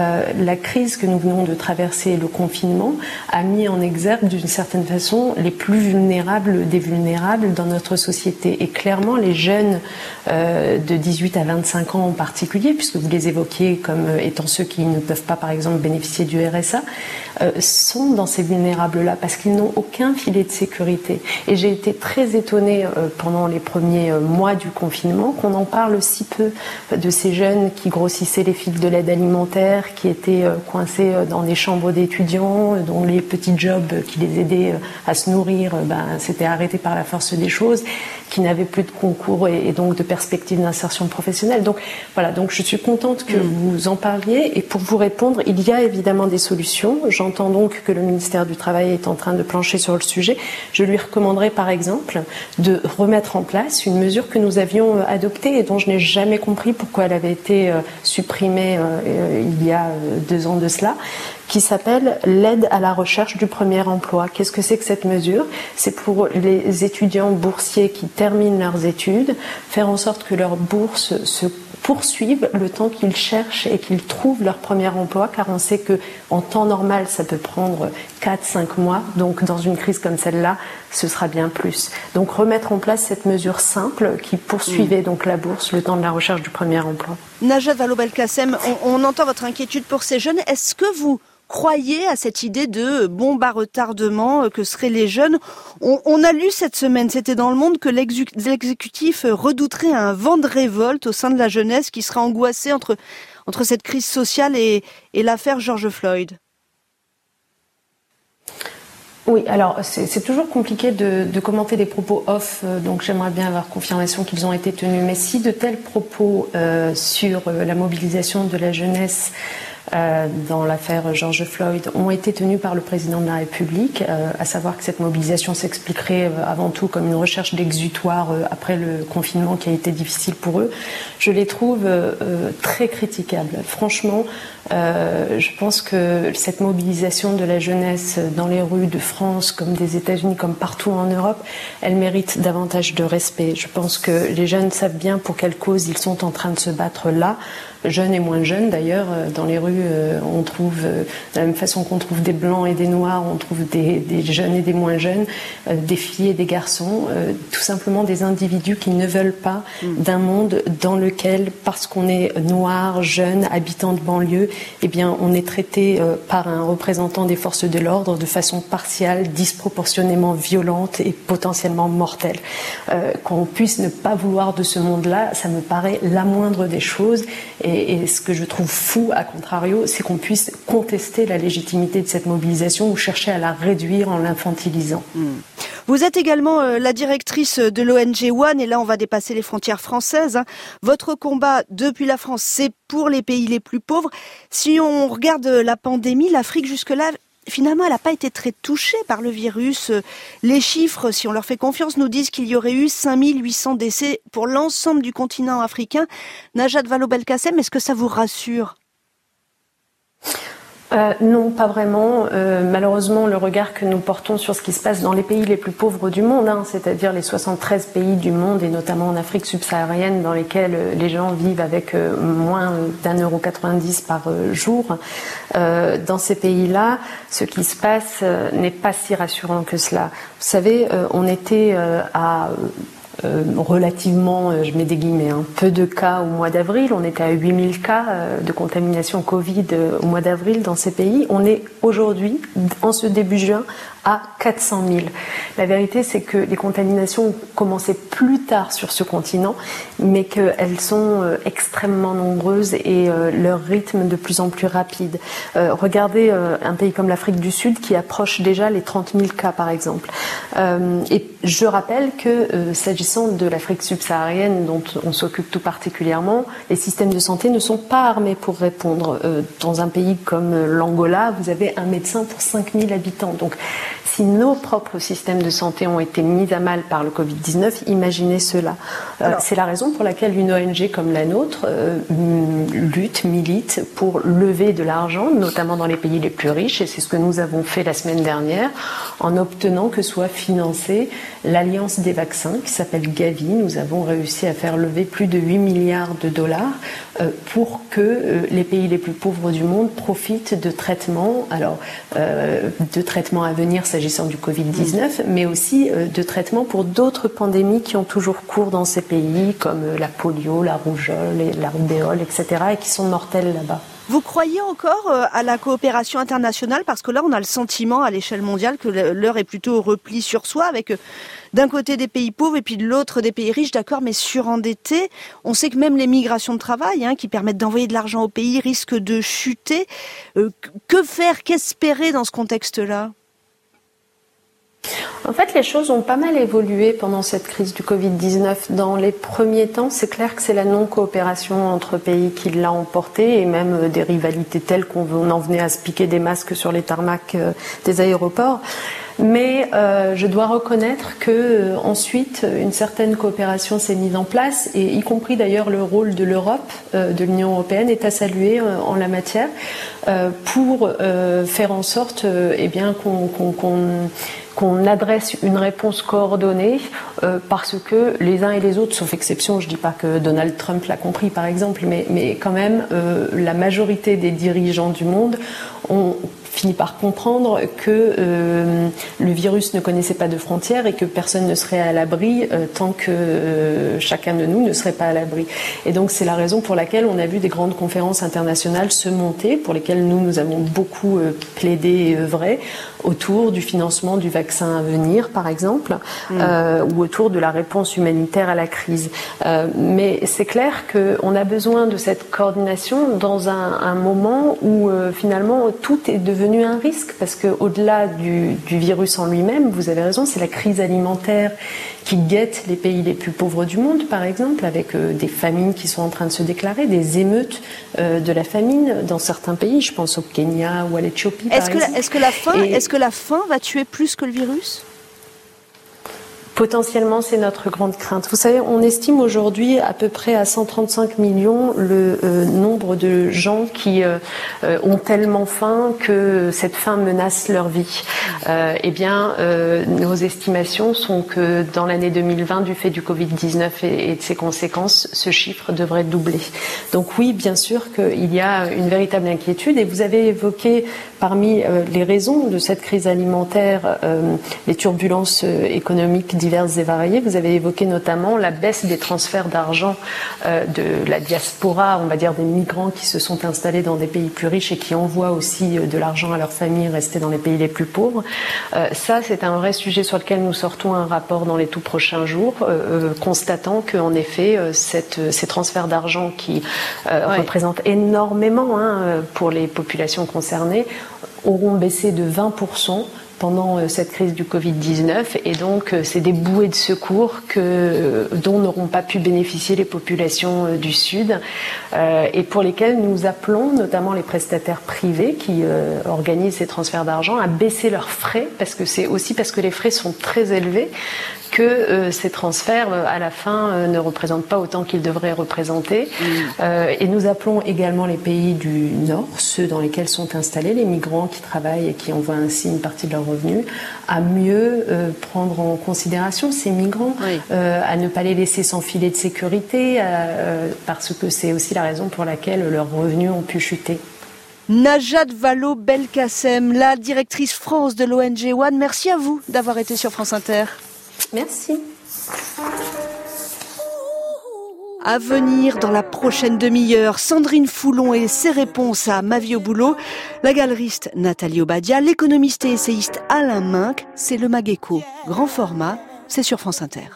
La crise que nous venons de traverser, le confinement, a mis en exergue d'une certaine façon les plus vulnérables des vulnérables dans notre société. Et clairement, les jeunes de 18 à 25 ans en particulier, puisque vous les évoquiez comme étant ceux qui ne peuvent pas par exemple bénéficier du RSA, sont dans ces vulnérables-là parce qu'ils n'ont aucun filet de sécurité. Et j'ai été très étonnée pendant les premiers mois du confinement qu'on en parle si peu de ces jeunes qui grossissaient les fils de l'aide alimentaire, qui étaient coincés dans des chambres d'étudiants, dont les petits jobs qui les aidaient à se nourrir s'étaient arrêtés par la force des choses, qui n'avaient plus de concours et donc de perspectives d'insertion professionnelle. Donc voilà, donc je suis contente que vous en parliez. Et pour vous répondre, il y a évidemment des solutions. J'entends donc que le ministère du Travail est en train de plancher sur le sujet. Je lui recommanderais par exemple de remettre en place une mesure que nous avions adoptée et dont je n'ai jamais compris pourquoi elle avait été supprimée il y a 2 ans de cela, qui s'appelle l'aide à la recherche du premier emploi. Qu'est-ce que c'est que cette mesure? C'est pour les étudiants boursiers qui terminent leurs études, faire en sorte que leur bourse se poursuivent le temps qu'ils cherchent et qu'ils trouvent leur premier emploi, car on sait que en temps normal, ça peut prendre 4-5 mois. Donc, dans une crise comme celle-là, ce sera bien plus. Donc, remettre en place cette mesure simple qui poursuivait donc la bourse le temps de la recherche du premier emploi. Najat Vallaud-Belkacem, on entend votre inquiétude pour ces jeunes. Est-ce que vous croyez à cette idée de bombe à retardement que seraient les jeunes? On a lu cette semaine, c'était dans Le Monde, que l'exécutif redouterait un vent de révolte au sein de la jeunesse qui serait angoissée entre cette crise sociale et l'affaire George Floyd. Oui, alors c'est toujours compliqué de commenter des propos off, donc j'aimerais bien avoir confirmation qu'ils ont été tenus. Mais si de tels propos sur la mobilisation de la jeunesse dans l'affaire George Floyd ont été tenus par le président de la République, à savoir que cette mobilisation s'expliquerait avant tout comme une recherche d'exutoire après le confinement qui a été difficile pour eux, je les trouve très critiquables. Franchement, je pense que cette mobilisation de la jeunesse dans les rues de France, comme des États-Unis, comme partout en Europe, elle mérite davantage de respect. Je pense que les jeunes savent bien pour quelle cause ils sont en train de se battre là. Jeunes et moins jeunes d'ailleurs, dans les rues on trouve, de la même façon qu'on trouve des blancs et des noirs, on trouve des jeunes et des moins jeunes, des filles et des garçons, tout simplement des individus qui ne veulent pas d'un monde dans lequel, parce qu'on est noir, jeune, habitant de banlieue, eh bien on est traité par un représentant des forces de l'ordre de façon partiale, disproportionnément violente et potentiellement mortelle. Qu'on puisse ne pas vouloir de ce monde-là, ça me paraît la moindre des choses. Et ce que je trouve fou, à contrario, c'est qu'on puisse contester la légitimité de cette mobilisation ou chercher à la réduire en l'infantilisant. Vous êtes également la directrice de l'ONG One, et là on va dépasser les frontières françaises. Votre combat depuis la France, c'est pour les pays les plus pauvres. Si on regarde la pandémie, l'Afrique jusque-là, finalement, elle n'a pas été très touchée par le virus. Les chiffres, si on leur fait confiance, nous disent qu'il y aurait eu 5800 décès pour l'ensemble du continent africain. Najat Vallaud-Belkacem, est-ce que ça vous rassure ? Non, pas vraiment. Malheureusement, le regard que nous portons sur ce qui se passe dans les pays les plus pauvres du monde, c'est-à-dire les 73 pays du monde, et notamment en Afrique subsaharienne, dans lesquels les gens vivent avec moins d'1,90 € par jour, dans ces pays-là, ce qui se passe n'est pas si rassurant que cela. Vous savez, on était à... relativement, je mets des guillemets, peu de cas au mois d'avril. On était à 8000 cas de contamination Covid au mois d'avril dans ces pays. On est aujourd'hui, en ce début juin, à 400 000. La vérité, c'est que les contaminations ont commencé plus tard sur ce continent, mais qu'elles sont extrêmement nombreuses et leur rythme de plus en plus rapide. Regardez un pays comme l'Afrique du Sud qui approche déjà les 30 000 cas, par exemple. Et je rappelle que s'agissant de l'Afrique subsaharienne, dont on s'occupe tout particulièrement, les systèmes de santé ne sont pas armés pour répondre. Dans un pays comme l'Angola, vous avez un médecin pour 5 000 habitants. Donc, si nos propres systèmes de santé ont été mis à mal par le Covid-19, imaginez cela. C'est la raison pour laquelle une ONG comme la nôtre milite pour lever de l'argent, notamment dans les pays les plus riches, et c'est ce que nous avons fait la semaine dernière, en obtenant que soit financée l'Alliance des vaccins, qui s'appelle Gavi. Nous avons réussi à faire lever plus de 8 milliards de dollars pour que les pays les plus pauvres du monde profitent de traitements, de traitements à venir s'agissant du Covid-19, mais aussi de traitements pour d'autres pandémies qui ont toujours cours dans ces pays, comme la polio, la rougeole, la rubéole, etc., et qui sont mortelles là-bas. Vous croyez encore à la coopération internationale? Parce que là, on a le sentiment à l'échelle mondiale que l'heure est plutôt au repli sur soi, avec d'un côté des pays pauvres et puis de l'autre des pays riches, d'accord, mais surendettés. On sait que même les migrations de travail, qui permettent d'envoyer de l'argent au pays, risquent de chuter. Que faire, qu'espérer dans ce contexte-là? En fait, les choses ont pas mal évolué pendant cette crise du Covid-19. Dans les premiers temps, c'est clair que c'est la non-coopération entre pays qui l'a emporté, et même des rivalités telles qu'on en venait à se piquer des masques sur les tarmacs des aéroports. Mais je dois reconnaître que ensuite une certaine coopération s'est mise en place, et y compris d'ailleurs le rôle de l'Europe, de l'Union européenne, est à saluer en la matière pour faire en sorte qu'on adresse une réponse coordonnée, parce que les uns et les autres, sauf exception, je ne dis pas que Donald Trump l'a compris par exemple, mais quand même la majorité des dirigeants du monde ont fini par comprendre que le virus ne connaissait pas de frontières et que personne ne serait à l'abri tant que chacun de nous ne serait pas à l'abri. Et donc c'est la raison pour laquelle on a vu des grandes conférences internationales se monter, pour lesquelles nous avons beaucoup plaidé et œuvré, autour du financement du vaccin à venir, par exemple, ou autour de la réponse humanitaire à la crise. Mais c'est clair qu'on a besoin de cette coordination dans un moment où finalement tout est devenu un risque, parce qu'au-delà du virus en lui-même, vous avez raison, c'est la crise alimentaire qui guette les pays les plus pauvres du monde, par exemple, avec des famines qui sont en train de se déclarer, des émeutes de la famine dans certains pays, je pense au Kenya ou à l'Éthiopie, par exemple. Est-ce que la faim va tuer plus que le virus ? Potentiellement, c'est notre grande crainte. Vous savez, on estime aujourd'hui à peu près à 135 millions le nombre de gens qui ont tellement faim que cette faim menace leur vie. Nos estimations sont que dans l'année 2020, du fait du Covid-19 et de ses conséquences, ce chiffre devrait doubler. Donc oui, bien sûr qu'il y a une véritable inquiétude, et vous avez évoqué parmi les raisons de cette crise alimentaire, les turbulences économiques diverses et variées. Vous avez évoqué notamment la baisse des transferts d'argent de la diaspora, on va dire des migrants qui se sont installés dans des pays plus riches et qui envoient aussi de l'argent à leurs familles restées dans les pays les plus pauvres. Ça, c'est un vrai sujet sur lequel nous sortons un rapport dans les tout prochains jours, constatant qu'en effet, ces transferts d'argent qui représentent énormément pour les populations concernées auront baissé de 20% pendant cette crise du Covid-19, et donc c'est des bouées de secours dont n'auront pas pu bénéficier les populations du Sud, et pour lesquelles nous appelons notamment les prestataires privés qui organisent ces transferts d'argent à baisser leurs frais, parce que les frais sont très élevés, que ces transferts à la fin ne représentent pas autant qu'ils devraient représenter. Et nous appelons également les pays du Nord, ceux dans lesquels sont installés les migrants qui travaillent et qui envoient ainsi une partie de leurs revenus, à mieux prendre en considération ces migrants, à ne pas les laisser sans filet de sécurité, parce que c'est aussi la raison pour laquelle leurs revenus ont pu chuter. Najat Vallaud-Belkacem, la directrice France de l'ONG One, merci à vous d'avoir été sur France Inter. Merci. À venir dans la prochaine demi-heure, Sandrine Foulon et ses réponses à Ma vie au boulot, la galeriste Nathalie Obadia, l'économiste et essayiste Alain Minck, c'est le Mag Écho. Grand format, c'est sur France Inter.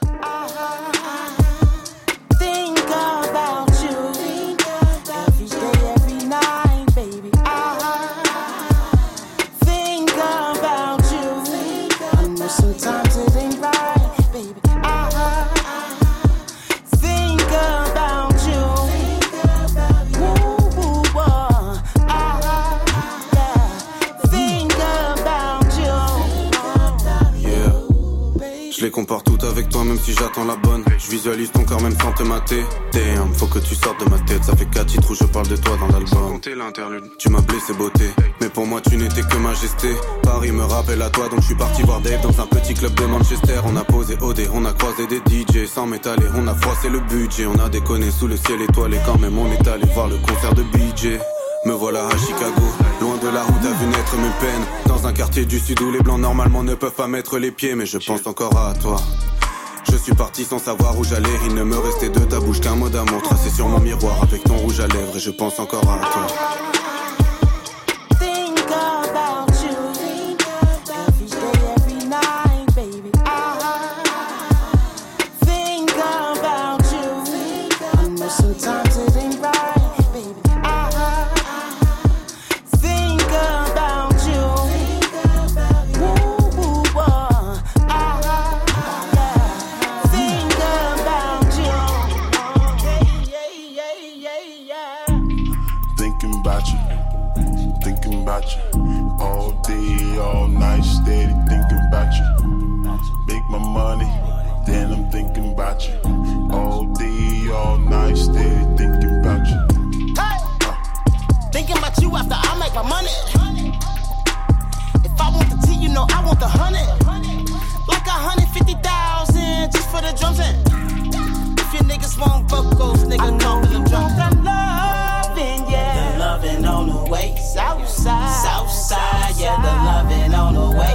Je les compare toutes avec toi même si j'attends la bonne. Je visualise ton corps même sans te mater. Damn, faut que tu sortes de ma tête. Ça fait 4 titres où je parle de toi dans l'album. Tu m'as blessé beauté, mais pour moi tu n'étais que majesté. Paris me rappelle à toi donc je suis parti voir Dave dans un petit club de Manchester. On a posé OD, on a croisé des DJ sans m'étaler. On a froissé le budget, on a déconné sous le ciel étoilé. Quand même on est allé voir le concert de BJ. Me voilà à Chicago, loin de la route à vu naître mes peines. Dans un quartier du sud où les blancs normalement ne peuvent pas mettre les pieds. Mais je pense encore à toi. Je suis parti sans savoir où j'allais. Il ne me restait de ta bouche qu'un mot d'amour tracé sur mon miroir avec ton rouge à lèvres. Et je pense encore à toi. All day, all night, steady thinking about you. Make my money, then I'm thinking about you. All day, all night, steady thinking about you. Thinking about you after I make my money. If I want the tea, you know I want the 100. Like 150,000 just for the drums and if your niggas want vocals, nigga, come to the drums. I want that loving, yeah. The loving on the way. Southside, yeah, the loving on the way.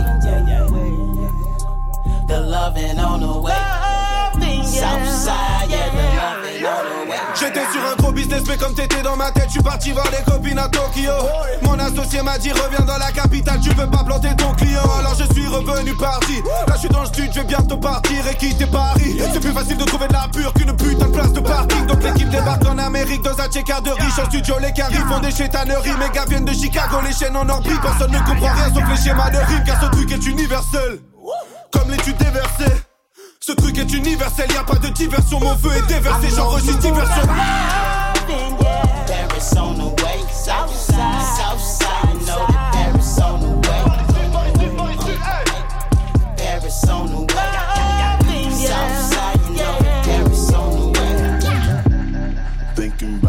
The loving on the way. Southside, yeah, the loving on the way. J'étais sur un gros business mais comme t'étais dans ma tête, je suis parti voir les copines à Tokyo. Mon associé m'a dit reviens dans la capitale, tu veux pas planter ton client. Alors je suis revenu parti. Là je suis dans le sud, je vais bientôt partir et quitter Paris. C'est plus facile de trouver de la pure qu'une putain de place de parking. Donc l'équipe débarque en Amérique dans un checker de riches. En studio les caries font des chétaneries. Mes gars viennent de Chicago, les chaînes en or pris. Personne ne comprend rien sauf les schémas de rime. Car ce truc est universel, comme l'étude des versets. Ce truc est universel, y'a pas de diversion. Mon feu est déversé, j'enregistre diversion. Paris on the way, Southside, Southside, you know that Paris on the way. Paris on the way, Southside, you know that Paris on the way. Thinking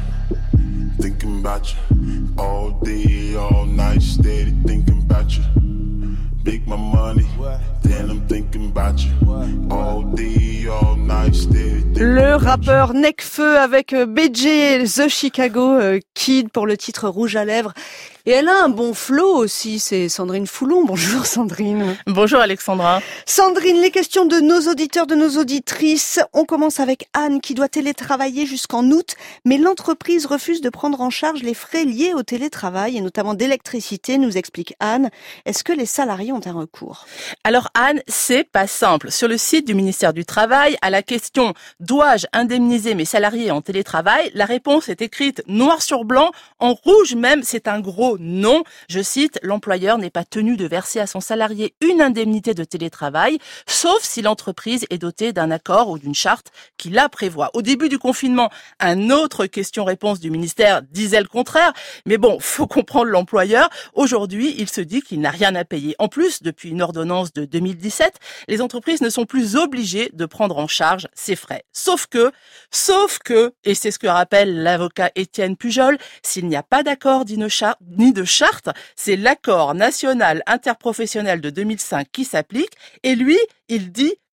about you, all day, all night, steady thinking about you. Make my money, then I'm thinking about you. All day, all night, steady. Le rappeur Nekfeu avec BJ, The Chicago Kid pour le titre Rouge à lèvres. Et elle a un bon flow aussi, c'est Sandrine Foulon. Bonjour Sandrine. Bonjour Alexandra. Sandrine, les questions de nos auditeurs, de nos auditrices. On commence avec Anne qui doit télétravailler jusqu'en août, mais l'entreprise refuse de prendre en charge les frais liés au télétravail et notamment d'électricité, nous explique Anne. Est-ce que les salariés ont un recours? Alors Anne, c'est pas simple. Sur le site du ministère du Travail, à la question « Dois-je indemniser mes salariés en télétravail ?», la réponse est écrite noir sur blanc, en rouge même, c'est un gros non. Je cite, l'employeur n'est pas tenu de verser à son salarié une indemnité de télétravail, sauf si l'entreprise est dotée d'un accord ou d'une charte qui la prévoit. Au début du confinement, un autre question-réponse du ministère disait le contraire, mais bon, faut comprendre l'employeur. Aujourd'hui, il se dit qu'il n'a rien à payer. En plus, depuis une ordonnance de 2017, les entreprises ne sont plus obligées de prendre en charge ces frais. Sauf que, et c'est ce que rappelle l'avocat Étienne Pujol, s'il n'y a pas d'accord ni de charte, c'est l'accord national interprofessionnel de 2005 qui s'applique, et lui, il dit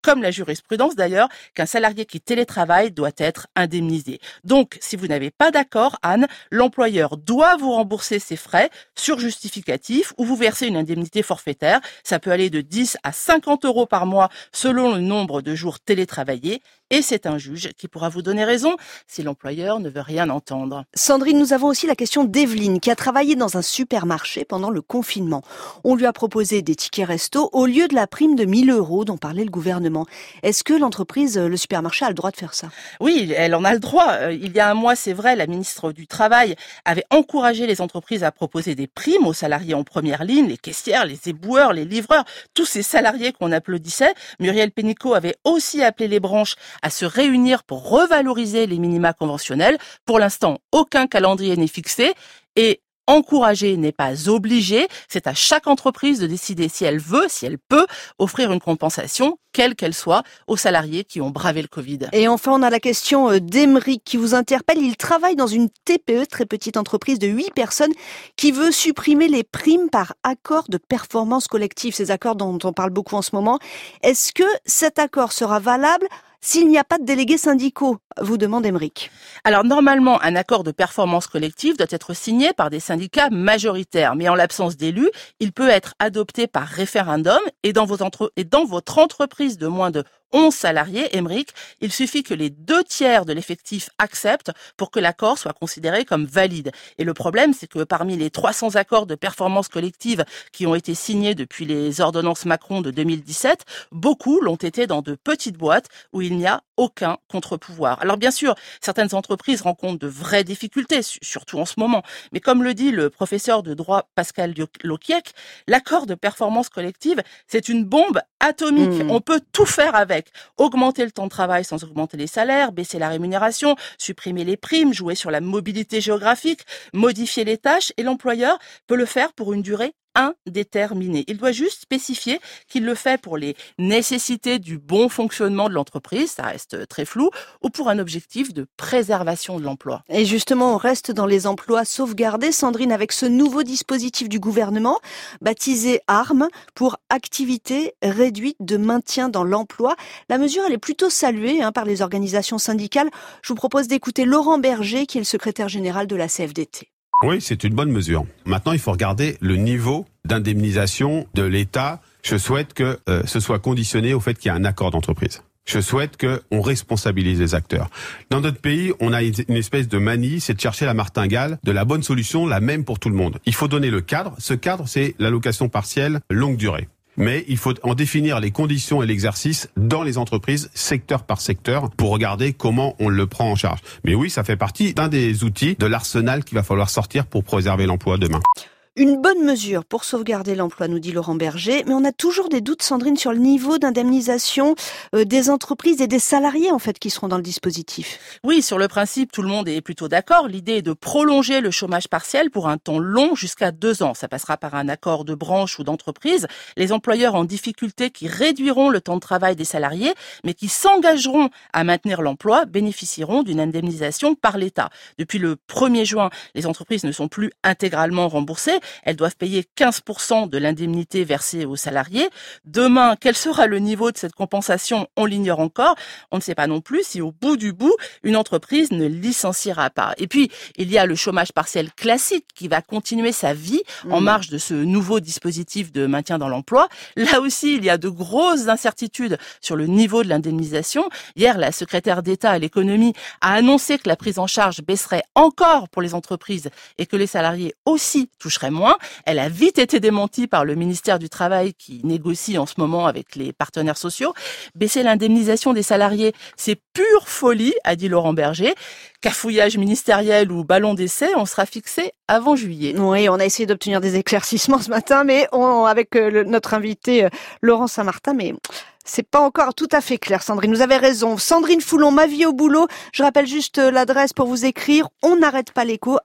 comme la jurisprudence d'ailleurs, qu'un salarié qui télétravaille doit être indemnisé. Donc, si vous n'avez pas d'accord, Anne, l'employeur doit vous rembourser ses frais sur justificatif ou vous verser une indemnité forfaitaire. Ça peut aller de 10 à 50 € par mois selon le nombre de jours télétravaillés. Et c'est un juge qui pourra vous donner raison si l'employeur ne veut rien entendre. Sandrine, nous avons aussi la question d'Evelyne qui a travaillé dans un supermarché pendant le confinement. On lui a proposé des tickets resto au lieu de la prime de 1 000 € dont parlait le gouvernement. Est-ce que l'entreprise, le supermarché, a le droit de faire ça? Oui, elle en a le droit. Il y a un mois, c'est vrai, la ministre du Travail avait encouragé les entreprises à proposer des primes aux salariés en première ligne, les caissières, les éboueurs, les livreurs, tous ces salariés qu'on applaudissait. Muriel Pénicaud avait aussi appelé les branches à se réunir pour revaloriser les minima conventionnels. Pour l'instant, aucun calendrier n'est fixé et encourager n'est pas obligé. C'est à chaque entreprise de décider si elle veut, si elle peut offrir une compensation, quelle qu'elle soit, aux salariés qui ont bravé le Covid. Et enfin, on a la question d'Emeric qui vous interpelle. Il travaille dans une TPE, très petite entreprise de 8 personnes, qui veut supprimer les primes par accord de performance collective. Ces accords dont on parle beaucoup en ce moment. Est-ce que cet accord sera valable s'il n'y a pas de délégués syndicaux, vous demande Emeric. Alors normalement, un accord de performance collective doit être signé par des syndicats majoritaires, mais en l'absence d'élus, il peut être adopté par référendum et dans votre entreprise de moins de 11 salariés, Emeric, il suffit que les 2/3 de l'effectif acceptent pour que l'accord soit considéré comme valide. Et le problème, c'est que parmi les 300 accords de performance collective qui ont été signés depuis les ordonnances Macron de 2017, beaucoup l'ont été dans de petites boîtes où il n'y a aucun contre-pouvoir. Alors bien sûr, certaines entreprises rencontrent de vraies difficultés, surtout en ce moment. Mais comme le dit le professeur de droit Pascal Lokiek, l'accord de performance collective, c'est une bombe atomique. On peut tout faire avec. Augmenter le temps de travail sans augmenter les salaires, baisser la rémunération, supprimer les primes, jouer sur la mobilité géographique, modifier les tâches, et l'employeur peut le faire pour une durée indéterminé. Il doit juste spécifier qu'il le fait pour les nécessités du bon fonctionnement de l'entreprise, ça reste très flou, ou pour un objectif de préservation de l'emploi. Et justement, on reste dans les emplois sauvegardés, Sandrine, avec ce nouveau dispositif du gouvernement, baptisé ARM, pour activité réduite de maintien dans l'emploi. La mesure, elle est plutôt saluée par les organisations syndicales. Je vous propose d'écouter Laurent Berger, qui est le secrétaire général de la CFDT. Oui, c'est une bonne mesure. Maintenant, il faut regarder le niveau d'indemnisation de l'État. Je souhaite que ce soit conditionné au fait qu'il y a un accord d'entreprise. Je souhaite qu'on responsabilise les acteurs. Dans notre pays, on a une espèce de manie, c'est de chercher la martingale de la bonne solution, la même pour tout le monde. Il faut donner le cadre. Ce cadre, c'est l'allocation partielle longue durée. Mais il faut en définir les conditions et l'exercice dans les entreprises, secteur par secteur, pour regarder comment on le prend en charge. Mais oui, ça fait partie d'un des outils de l'arsenal qu'il va falloir sortir pour préserver l'emploi demain. Une bonne mesure pour sauvegarder l'emploi, nous dit Laurent Berger, mais on a toujours des doutes, Sandrine, sur le niveau d'indemnisation des entreprises et des salariés, en fait, qui seront dans le dispositif. Oui, sur le principe, tout le monde est plutôt d'accord. L'idée est de prolonger le chômage partiel pour un temps long, jusqu'à 2 ans. Ça passera par un accord de branche ou d'entreprise. Les employeurs en difficulté qui réduiront le temps de travail des salariés, mais qui s'engageront à maintenir l'emploi, bénéficieront d'une indemnisation par l'État. Depuis le 1er juin, les entreprises ne sont plus intégralement remboursées. Elles doivent payer 15% de l'indemnité versée aux salariés. Demain, quel sera le niveau de cette compensation? On l'ignore encore. On ne sait pas non plus si au bout du bout, une entreprise ne licenciera pas. Et puis, il y a le chômage partiel classique qui va continuer sa vie en marge de ce nouveau dispositif de maintien dans l'emploi. Là aussi, il y a de grosses incertitudes sur le niveau de l'indemnisation. Hier, la secrétaire d'État à l'économie a annoncé que la prise en charge baisserait encore pour les entreprises et que les salariés aussi toucheraient moins. Elle a vite été démentie par le ministère du Travail qui négocie en ce moment avec les partenaires sociaux. Baisser l'indemnisation des salariés, c'est pure folie, a dit Laurent Berger. Cafouillage ministériel ou ballon d'essai, on sera fixé avant juillet. Oui, on a essayé d'obtenir des éclaircissements ce matin, mais avec notre invité Laurent Saint-Martin, mais c'est pas encore tout à fait clair, Sandrine. Vous avez raison. Sandrine Foulon, Ma vie au boulot. Je rappelle juste l'adresse pour vous écrire. On n'arrête pas l'écho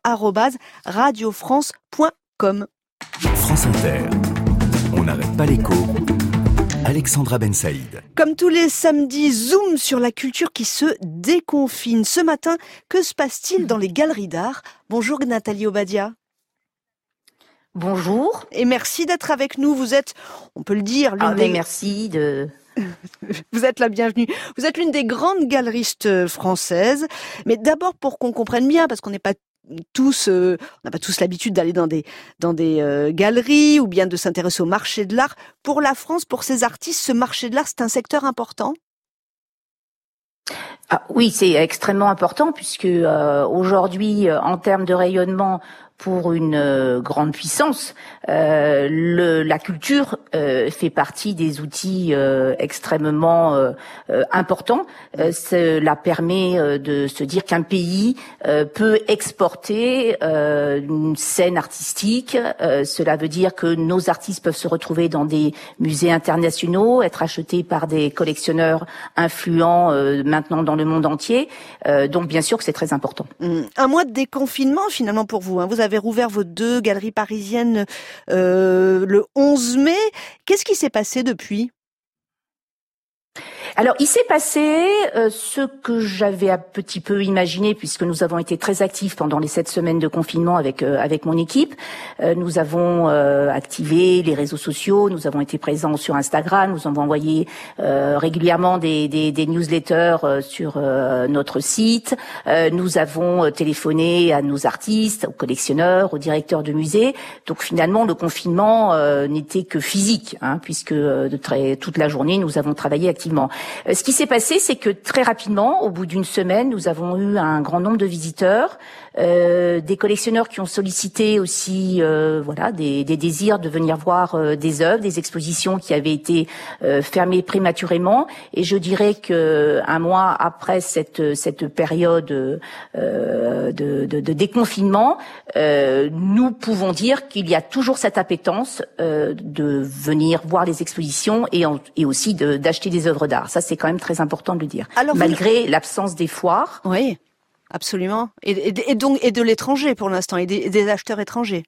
@radiofrance.com. France Inter. On n'arrête pas l'écho. Alexandra Ben Saïd. Comme tous les samedis, zoom sur la culture qui se déconfine. Ce matin, que se passe-t-il dans les galeries d'art? Bonjour Nathalie Obadia. Bonjour. Et merci d'être avec nous. Vous êtes, on peut le dire, merci de Vous êtes la bienvenue. Vous êtes l'une des grandes galeristes françaises. Mais d'abord, pour qu'on comprenne bien, parce qu'on n'est pas tous, on n'a pas tous l'habitude d'aller dans des galeries ou bien de s'intéresser au marché de l'art. Pour la France, pour ces artistes, ce marché de l'art, c'est un secteur important? Ah, oui, c'est extrêmement important puisque aujourd'hui, en termes de rayonnement, pour une grande puissance, la culture fait partie des outils extrêmement importants. Cela permet de se dire qu'un pays peut exporter une scène artistique. Cela veut dire que nos artistes peuvent se retrouver dans des musées internationaux, être achetés par des collectionneurs influents maintenant dans le monde entier. Donc bien sûr que c'est très important. Un mois de déconfinement finalement pour vous. Vous avez rouvert vos 2 galeries parisiennes le 11 mai. Qu'est-ce qui s'est passé depuis ? Alors, il s'est passé ce que j'avais un petit peu imaginé, puisque nous avons été très actifs pendant les 7 semaines de confinement avec mon équipe. Nous avons activé les réseaux sociaux, nous avons été présents sur Instagram, nous avons envoyé régulièrement des newsletters sur notre site. Nous avons téléphoné à nos artistes, aux collectionneurs, aux directeurs de musées. Donc finalement, le confinement n'était que physique, puisque toute la journée, nous avons travaillé activement. Ce qui s'est passé, c'est que très rapidement, au bout d'une semaine, nous avons eu un grand nombre de visiteurs, des collectionneurs qui ont sollicité aussi, des désirs de venir voir des œuvres, des expositions qui avaient été fermées prématurément. Et je dirais que un mois après cette période de déconfinement, nous pouvons dire qu'il y a toujours cette appétence de venir voir les expositions et aussi d'acheter des œuvres d'art. Ça, c'est quand même très important de le dire. Alors, malgré l'absence des foires. Oui, absolument. Et de l'étranger pour l'instant, et des acheteurs étrangers.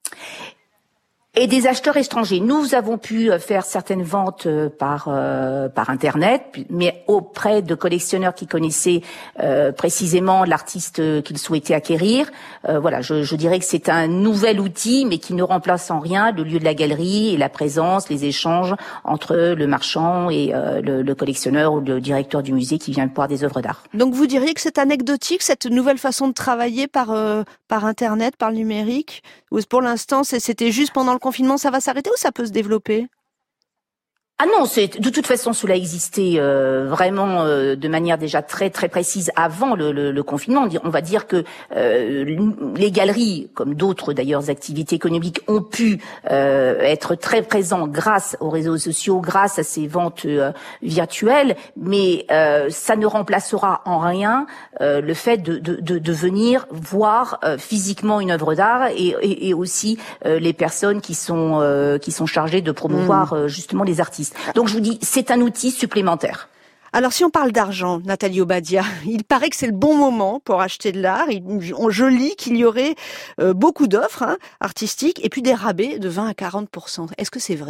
Et des acheteurs étrangers. Nous avons pu faire certaines ventes par Internet, mais auprès de collectionneurs qui connaissaient précisément l'artiste qu'ils souhaitaient acquérir. Je dirais que c'est un nouvel outil, mais qui ne remplace en rien le lieu de la galerie et la présence, les échanges entre le marchand et le collectionneur ou le directeur du musée qui vient voir des œuvres d'art. Donc vous diriez que c'est anecdotique, cette nouvelle façon de travailler par Internet, par le numérique, ou pour l'instant c'était juste pendant le confinement, ça va s'arrêter ou ça peut se développer ? Ah non, de toute façon cela existait vraiment de manière déjà très très précise avant le confinement. On va dire que les galeries, comme d'autres d'ailleurs activités économiques, ont pu être très présents grâce aux réseaux sociaux, grâce à ces ventes virtuelles, mais ça ne remplacera en rien le fait de venir voir physiquement une œuvre d'art et aussi les personnes qui sont chargées de promouvoir justement les artistes. Donc je vous dis, c'est un outil supplémentaire. Alors si on parle d'argent, Nathalie Obadia, il paraît que c'est le bon moment pour acheter de l'art. Je lis qu'il y aurait beaucoup d'offres artistiques et puis des rabais de 20 à 40%. Est-ce que c'est vrai ?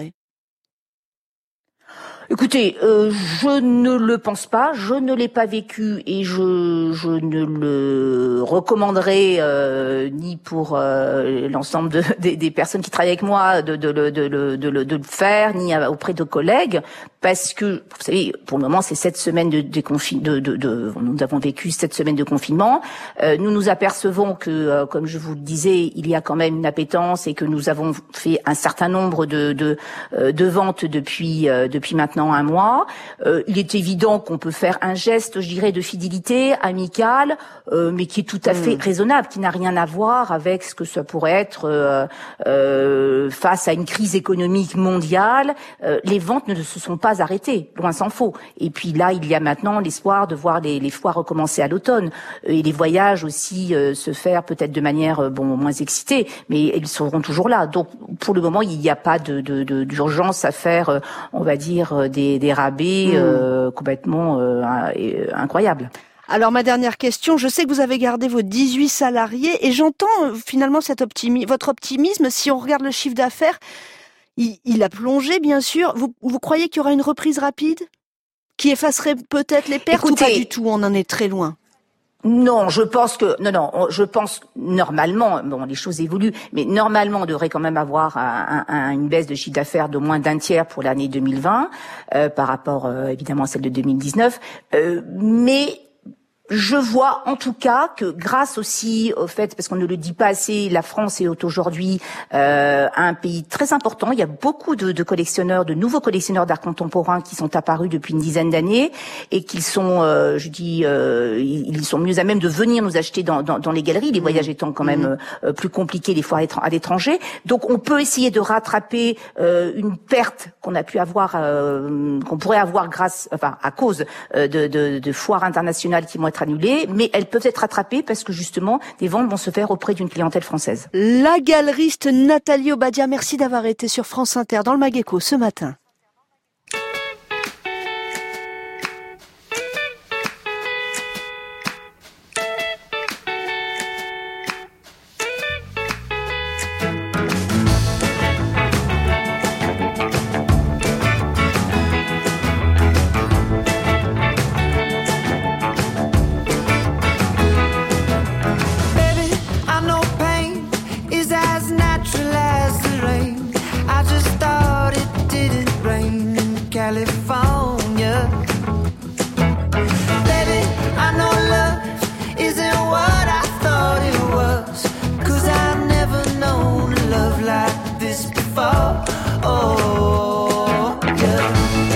Écoutez, je ne le pense pas, je ne l'ai pas vécu et je ne le recommanderai ni pour l'ensemble des personnes qui travaillent avec moi de le faire, ni auprès de collègues, parce que vous savez, pour le moment, c'est 7 semaines nous avons vécu 7 semaines de confinement. Nous nous apercevons que, comme je vous le disais, il y a quand même une appétence et que nous avons fait un certain nombre de ventes depuis maintenant un mois. Il est évident qu'on peut faire un geste, je dirais, de fidélité amicale, mais qui est tout à fait raisonnable, qui n'a rien à voir avec ce que ça pourrait être face à une crise économique mondiale. Les ventes ne se sont pas arrêtées, loin s'en faut. Et puis là, il y a maintenant l'espoir de voir les foires recommencer à l'automne et les voyages aussi se faire peut-être de manière moins excitée, mais ils seront toujours là. Donc pour le moment, il n'y a pas d'urgence à faire, on va dire, des rabais complètement incroyables. Alors ma dernière question, je sais que vous avez gardé vos 18 salariés et j'entends finalement votre optimisme. Si on regarde le chiffre d'affaires, il a plongé bien sûr. Vous croyez qu'il y aura une reprise rapide qui effacerait peut-être les pertes? Écoutez, ou pas du tout, on en est très loin? Non, je pense normalement, bon, les choses évoluent, mais normalement, on devrait quand même avoir une baisse de chiffre d'affaires de moins d'un tiers pour l'année 2020, par rapport, évidemment, à celle de 2019. Mais je vois en tout cas que grâce aussi au fait, parce qu'on ne le dit pas assez, la France est aujourd'hui un pays très important. Il y a beaucoup de collectionneurs, de nouveaux collectionneurs d'art contemporain qui sont apparus depuis une dizaine d'années et qui sont, ils sont mieux à même de venir nous acheter dans les galeries, les voyages étant quand même plus compliqués des fois à l'étranger. Donc on peut essayer de rattraper une perte qu'on a pu avoir, qu'on pourrait avoir à cause de foires internationales qui vont être annulées, mais elles peuvent être rattrapées parce que justement des ventes vont se faire auprès d'une clientèle française. La galeriste Nathalie Obadia, merci d'avoir été sur France Inter dans le Mag-Éco ce matin. California. Baby, I know love isn't what I thought it was, 'cause I've never known a love like this before. Oh, yeah.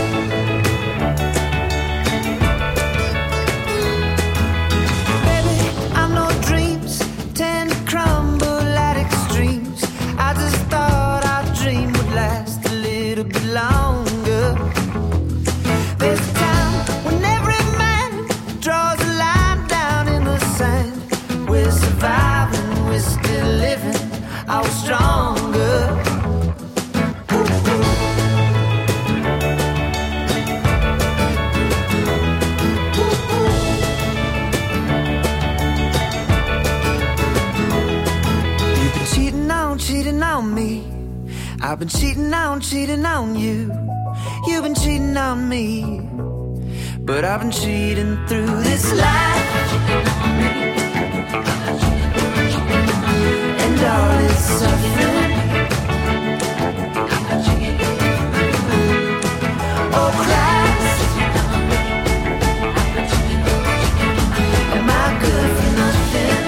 Baby, I know dreams tend to crumble at extremes. I just thought our dream would last a little bit longer. There's a time when every man draws a line down in the sand. We're surviving, we're still living, all stronger. You've been cheating on me. I've been cheating on you. You've been cheating on me, but I've been cheating through this life, and all this suffering. Oh Christ, am I good for nothing?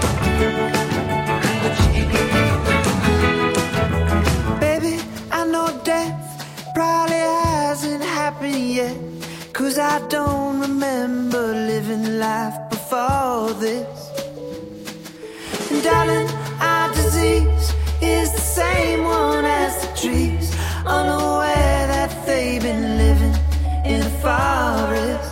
Baby, I know death probably hasn't happened yet, 'cause I don't remember living life before this. And darling, our disease is the same one as the trees, unaware that they've been living in a forest.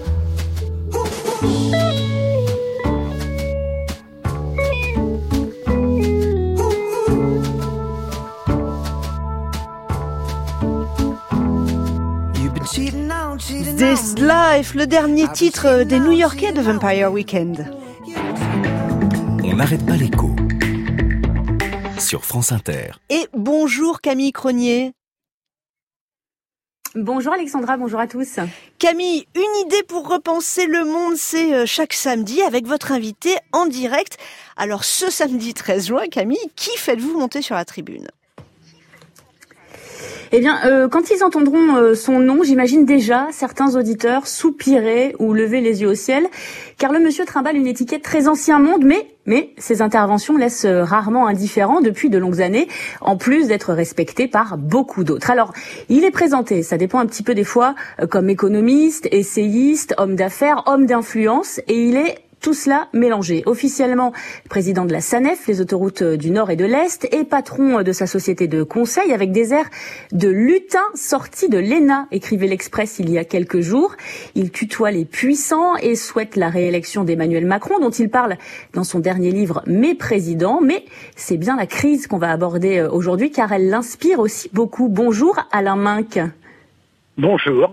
This Life, le dernier titre des New-Yorkais de Vampire Weekend. On n'arrête pas l'écho. Sur France Inter. Et bonjour Camille Cronier. Bonjour Alexandra, bonjour à tous. Camille, une idée pour repenser le monde, c'est chaque samedi avec votre invité en direct. Alors ce samedi 13 juin, Camille, qui faites-vous monter sur la tribune ? Eh bien, quand ils entendront son nom, j'imagine déjà certains auditeurs soupirer ou lever les yeux au ciel, car le monsieur trimballe une étiquette très ancien monde, mais ses interventions laissent rarement indifférent depuis de longues années, en plus d'être respecté par beaucoup d'autres. Alors, il est présenté, ça dépend un petit peu des fois, comme économiste, essayiste, homme d'affaires, homme d'influence, et il est tout cela mélangé. Officiellement, président de la SANEF, les autoroutes du Nord et de l'Est, et patron de sa société de conseil avec des airs de lutin sorti de l'ENA, écrivait l'Express il y a quelques jours. Il tutoie les puissants et souhaite la réélection d'Emmanuel Macron, dont il parle dans son dernier livre « Mes présidents ». Mais c'est bien la crise qu'on va aborder aujourd'hui, car elle l'inspire aussi beaucoup. Bonjour Alain Minck. Bonjour.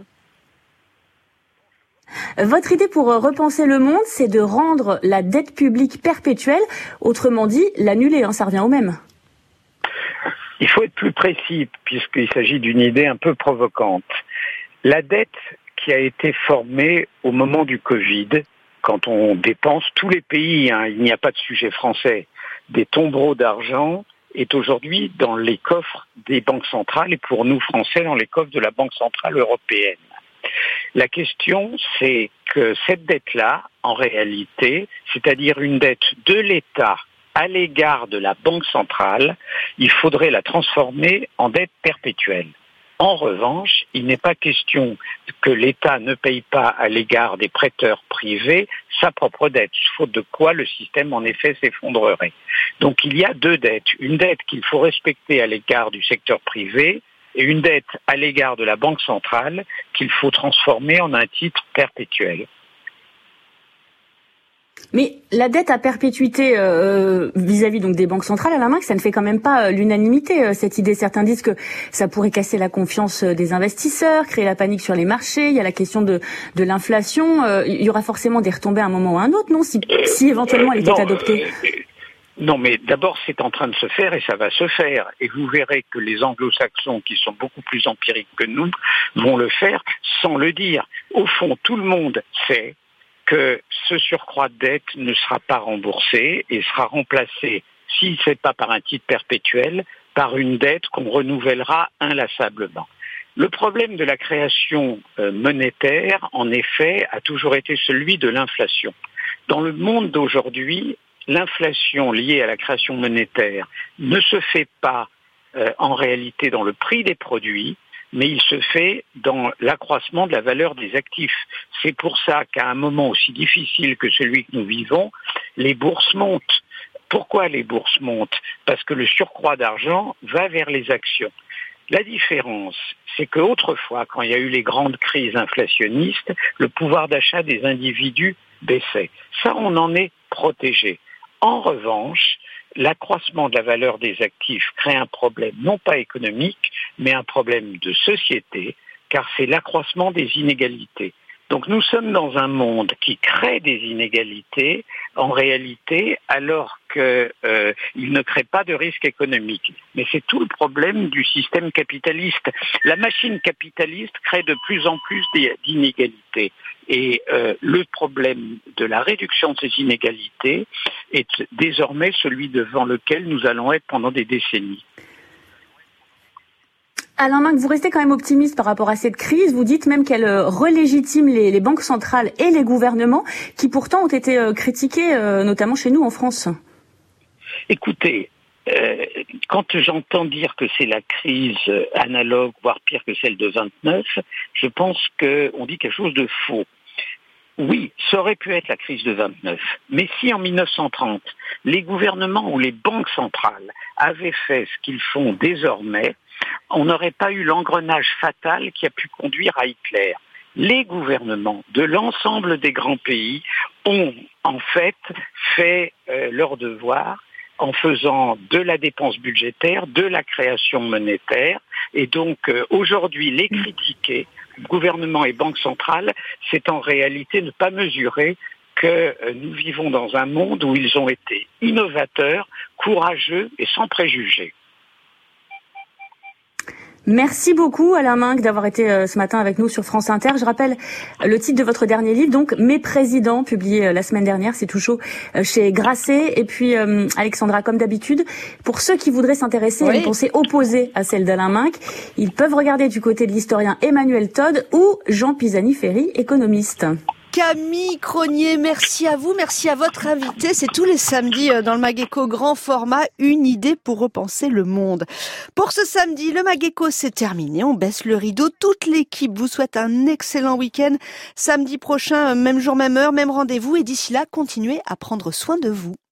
Votre idée pour repenser le monde, c'est de rendre la dette publique perpétuelle, autrement dit, l'annuler, ça revient au même. Il faut être plus précis, puisqu'il s'agit d'une idée un peu provocante. La dette qui a été formée au moment du Covid, quand on dépense, tous les pays, il n'y a pas de sujet français, des tombereaux d'argent est aujourd'hui dans les coffres des banques centrales et pour nous Français dans les coffres de la Banque centrale européenne. La question, c'est que cette dette-là, en réalité, c'est-à-dire une dette de l'État à l'égard de la Banque centrale, il faudrait la transformer en dette perpétuelle. En revanche, il n'est pas question que l'État ne paye pas à l'égard des prêteurs privés sa propre dette, faute de quoi le système en effet s'effondrerait. Donc il y a deux dettes, une dette qu'il faut respecter à l'égard du secteur privé et une dette à l'égard de la Banque centrale qu'il faut transformer en un titre perpétuel. Mais la dette à perpétuité vis-à-vis donc des banques centrales, Alain Minc, ça ne fait quand même pas l'unanimité, cette idée. Certains disent que ça pourrait casser la confiance des investisseurs, créer la panique sur les marchés. Il y a la question de l'inflation. Il y aura forcément des retombées à un moment ou à un autre, non, si éventuellement elle était adoptée. Non, mais d'abord, c'est en train de se faire et ça va se faire. Et vous verrez que les anglo-saxons, qui sont beaucoup plus empiriques que nous, vont le faire sans le dire. Au fond, tout le monde sait que ce surcroît de dette ne sera pas remboursé et sera remplacé, si ce n'est pas par un titre perpétuel, par une dette qu'on renouvellera inlassablement. Le problème de la création monétaire, en effet, a toujours été celui de l'inflation. Dans le monde d'aujourd'hui, l'inflation liée à la création monétaire ne se fait pas en réalité dans le prix des produits, mais il se fait dans l'accroissement de la valeur des actifs. C'est pour ça qu'à un moment aussi difficile que celui que nous vivons, les bourses montent. Pourquoi les bourses montent ? Parce que le surcroît d'argent va vers les actions. La différence, c'est qu'autrefois, quand il y a eu les grandes crises inflationnistes, le pouvoir d'achat des individus baissait. Ça, on en est protégé. En revanche, l'accroissement de la valeur des actifs crée un problème non pas économique, mais un problème de société, car c'est l'accroissement des inégalités. Donc nous sommes dans un monde qui crée des inégalités, en réalité, alors qu'il ne crée pas de risque économique. Mais c'est tout le problème du système capitaliste. La machine capitaliste crée de plus en plus d'inégalités. Et le problème de la réduction de ces inégalités est désormais celui devant lequel nous allons être pendant des décennies. Alain Minc, vous restez quand même optimiste par rapport à cette crise. Vous dites même qu'elle relégitime les banques centrales et les gouvernements qui pourtant ont été critiqués, notamment chez nous en France. Écoutez, quand j'entends dire que c'est la crise analogue, voire pire que celle de 29, je pense qu'on dit quelque chose de faux. Oui, ça aurait pu être la crise de 29. Mais si en 1930, les gouvernements ou les banques centrales avaient fait ce qu'ils font désormais, on n'aurait pas eu l'engrenage fatal qui a pu conduire à Hitler. Les gouvernements de l'ensemble des grands pays ont en fait leur devoir en faisant de la dépense budgétaire, de la création monétaire, et donc aujourd'hui les critiquer, gouvernement et banque centrale, c'est en réalité ne pas mesurer que nous vivons dans un monde où ils ont été innovateurs, courageux et sans préjugés. Merci beaucoup Alain Minc d'avoir été ce matin avec nous sur France Inter. Je rappelle le titre de votre dernier livre, donc Mes présidents, publié la semaine dernière, c'est tout chaud, chez Grasset. Et puis Alexandra, comme d'habitude, pour ceux qui voudraient s'intéresser à une pensée opposée à celle d'Alain Minc, ils peuvent regarder du côté de l'historien Emmanuel Todd ou Jean Pisani-Ferry, économiste. Camille Cronier, merci à vous, merci à votre invité. C'est tous les samedis dans le Mageco grand format, une idée pour repenser le monde. Pour ce samedi, le Mageco c'est terminé, on baisse le rideau. Toute l'équipe vous souhaite un excellent week-end. Samedi prochain, même jour, même heure, même rendez-vous. Et d'ici là, continuez à prendre soin de vous.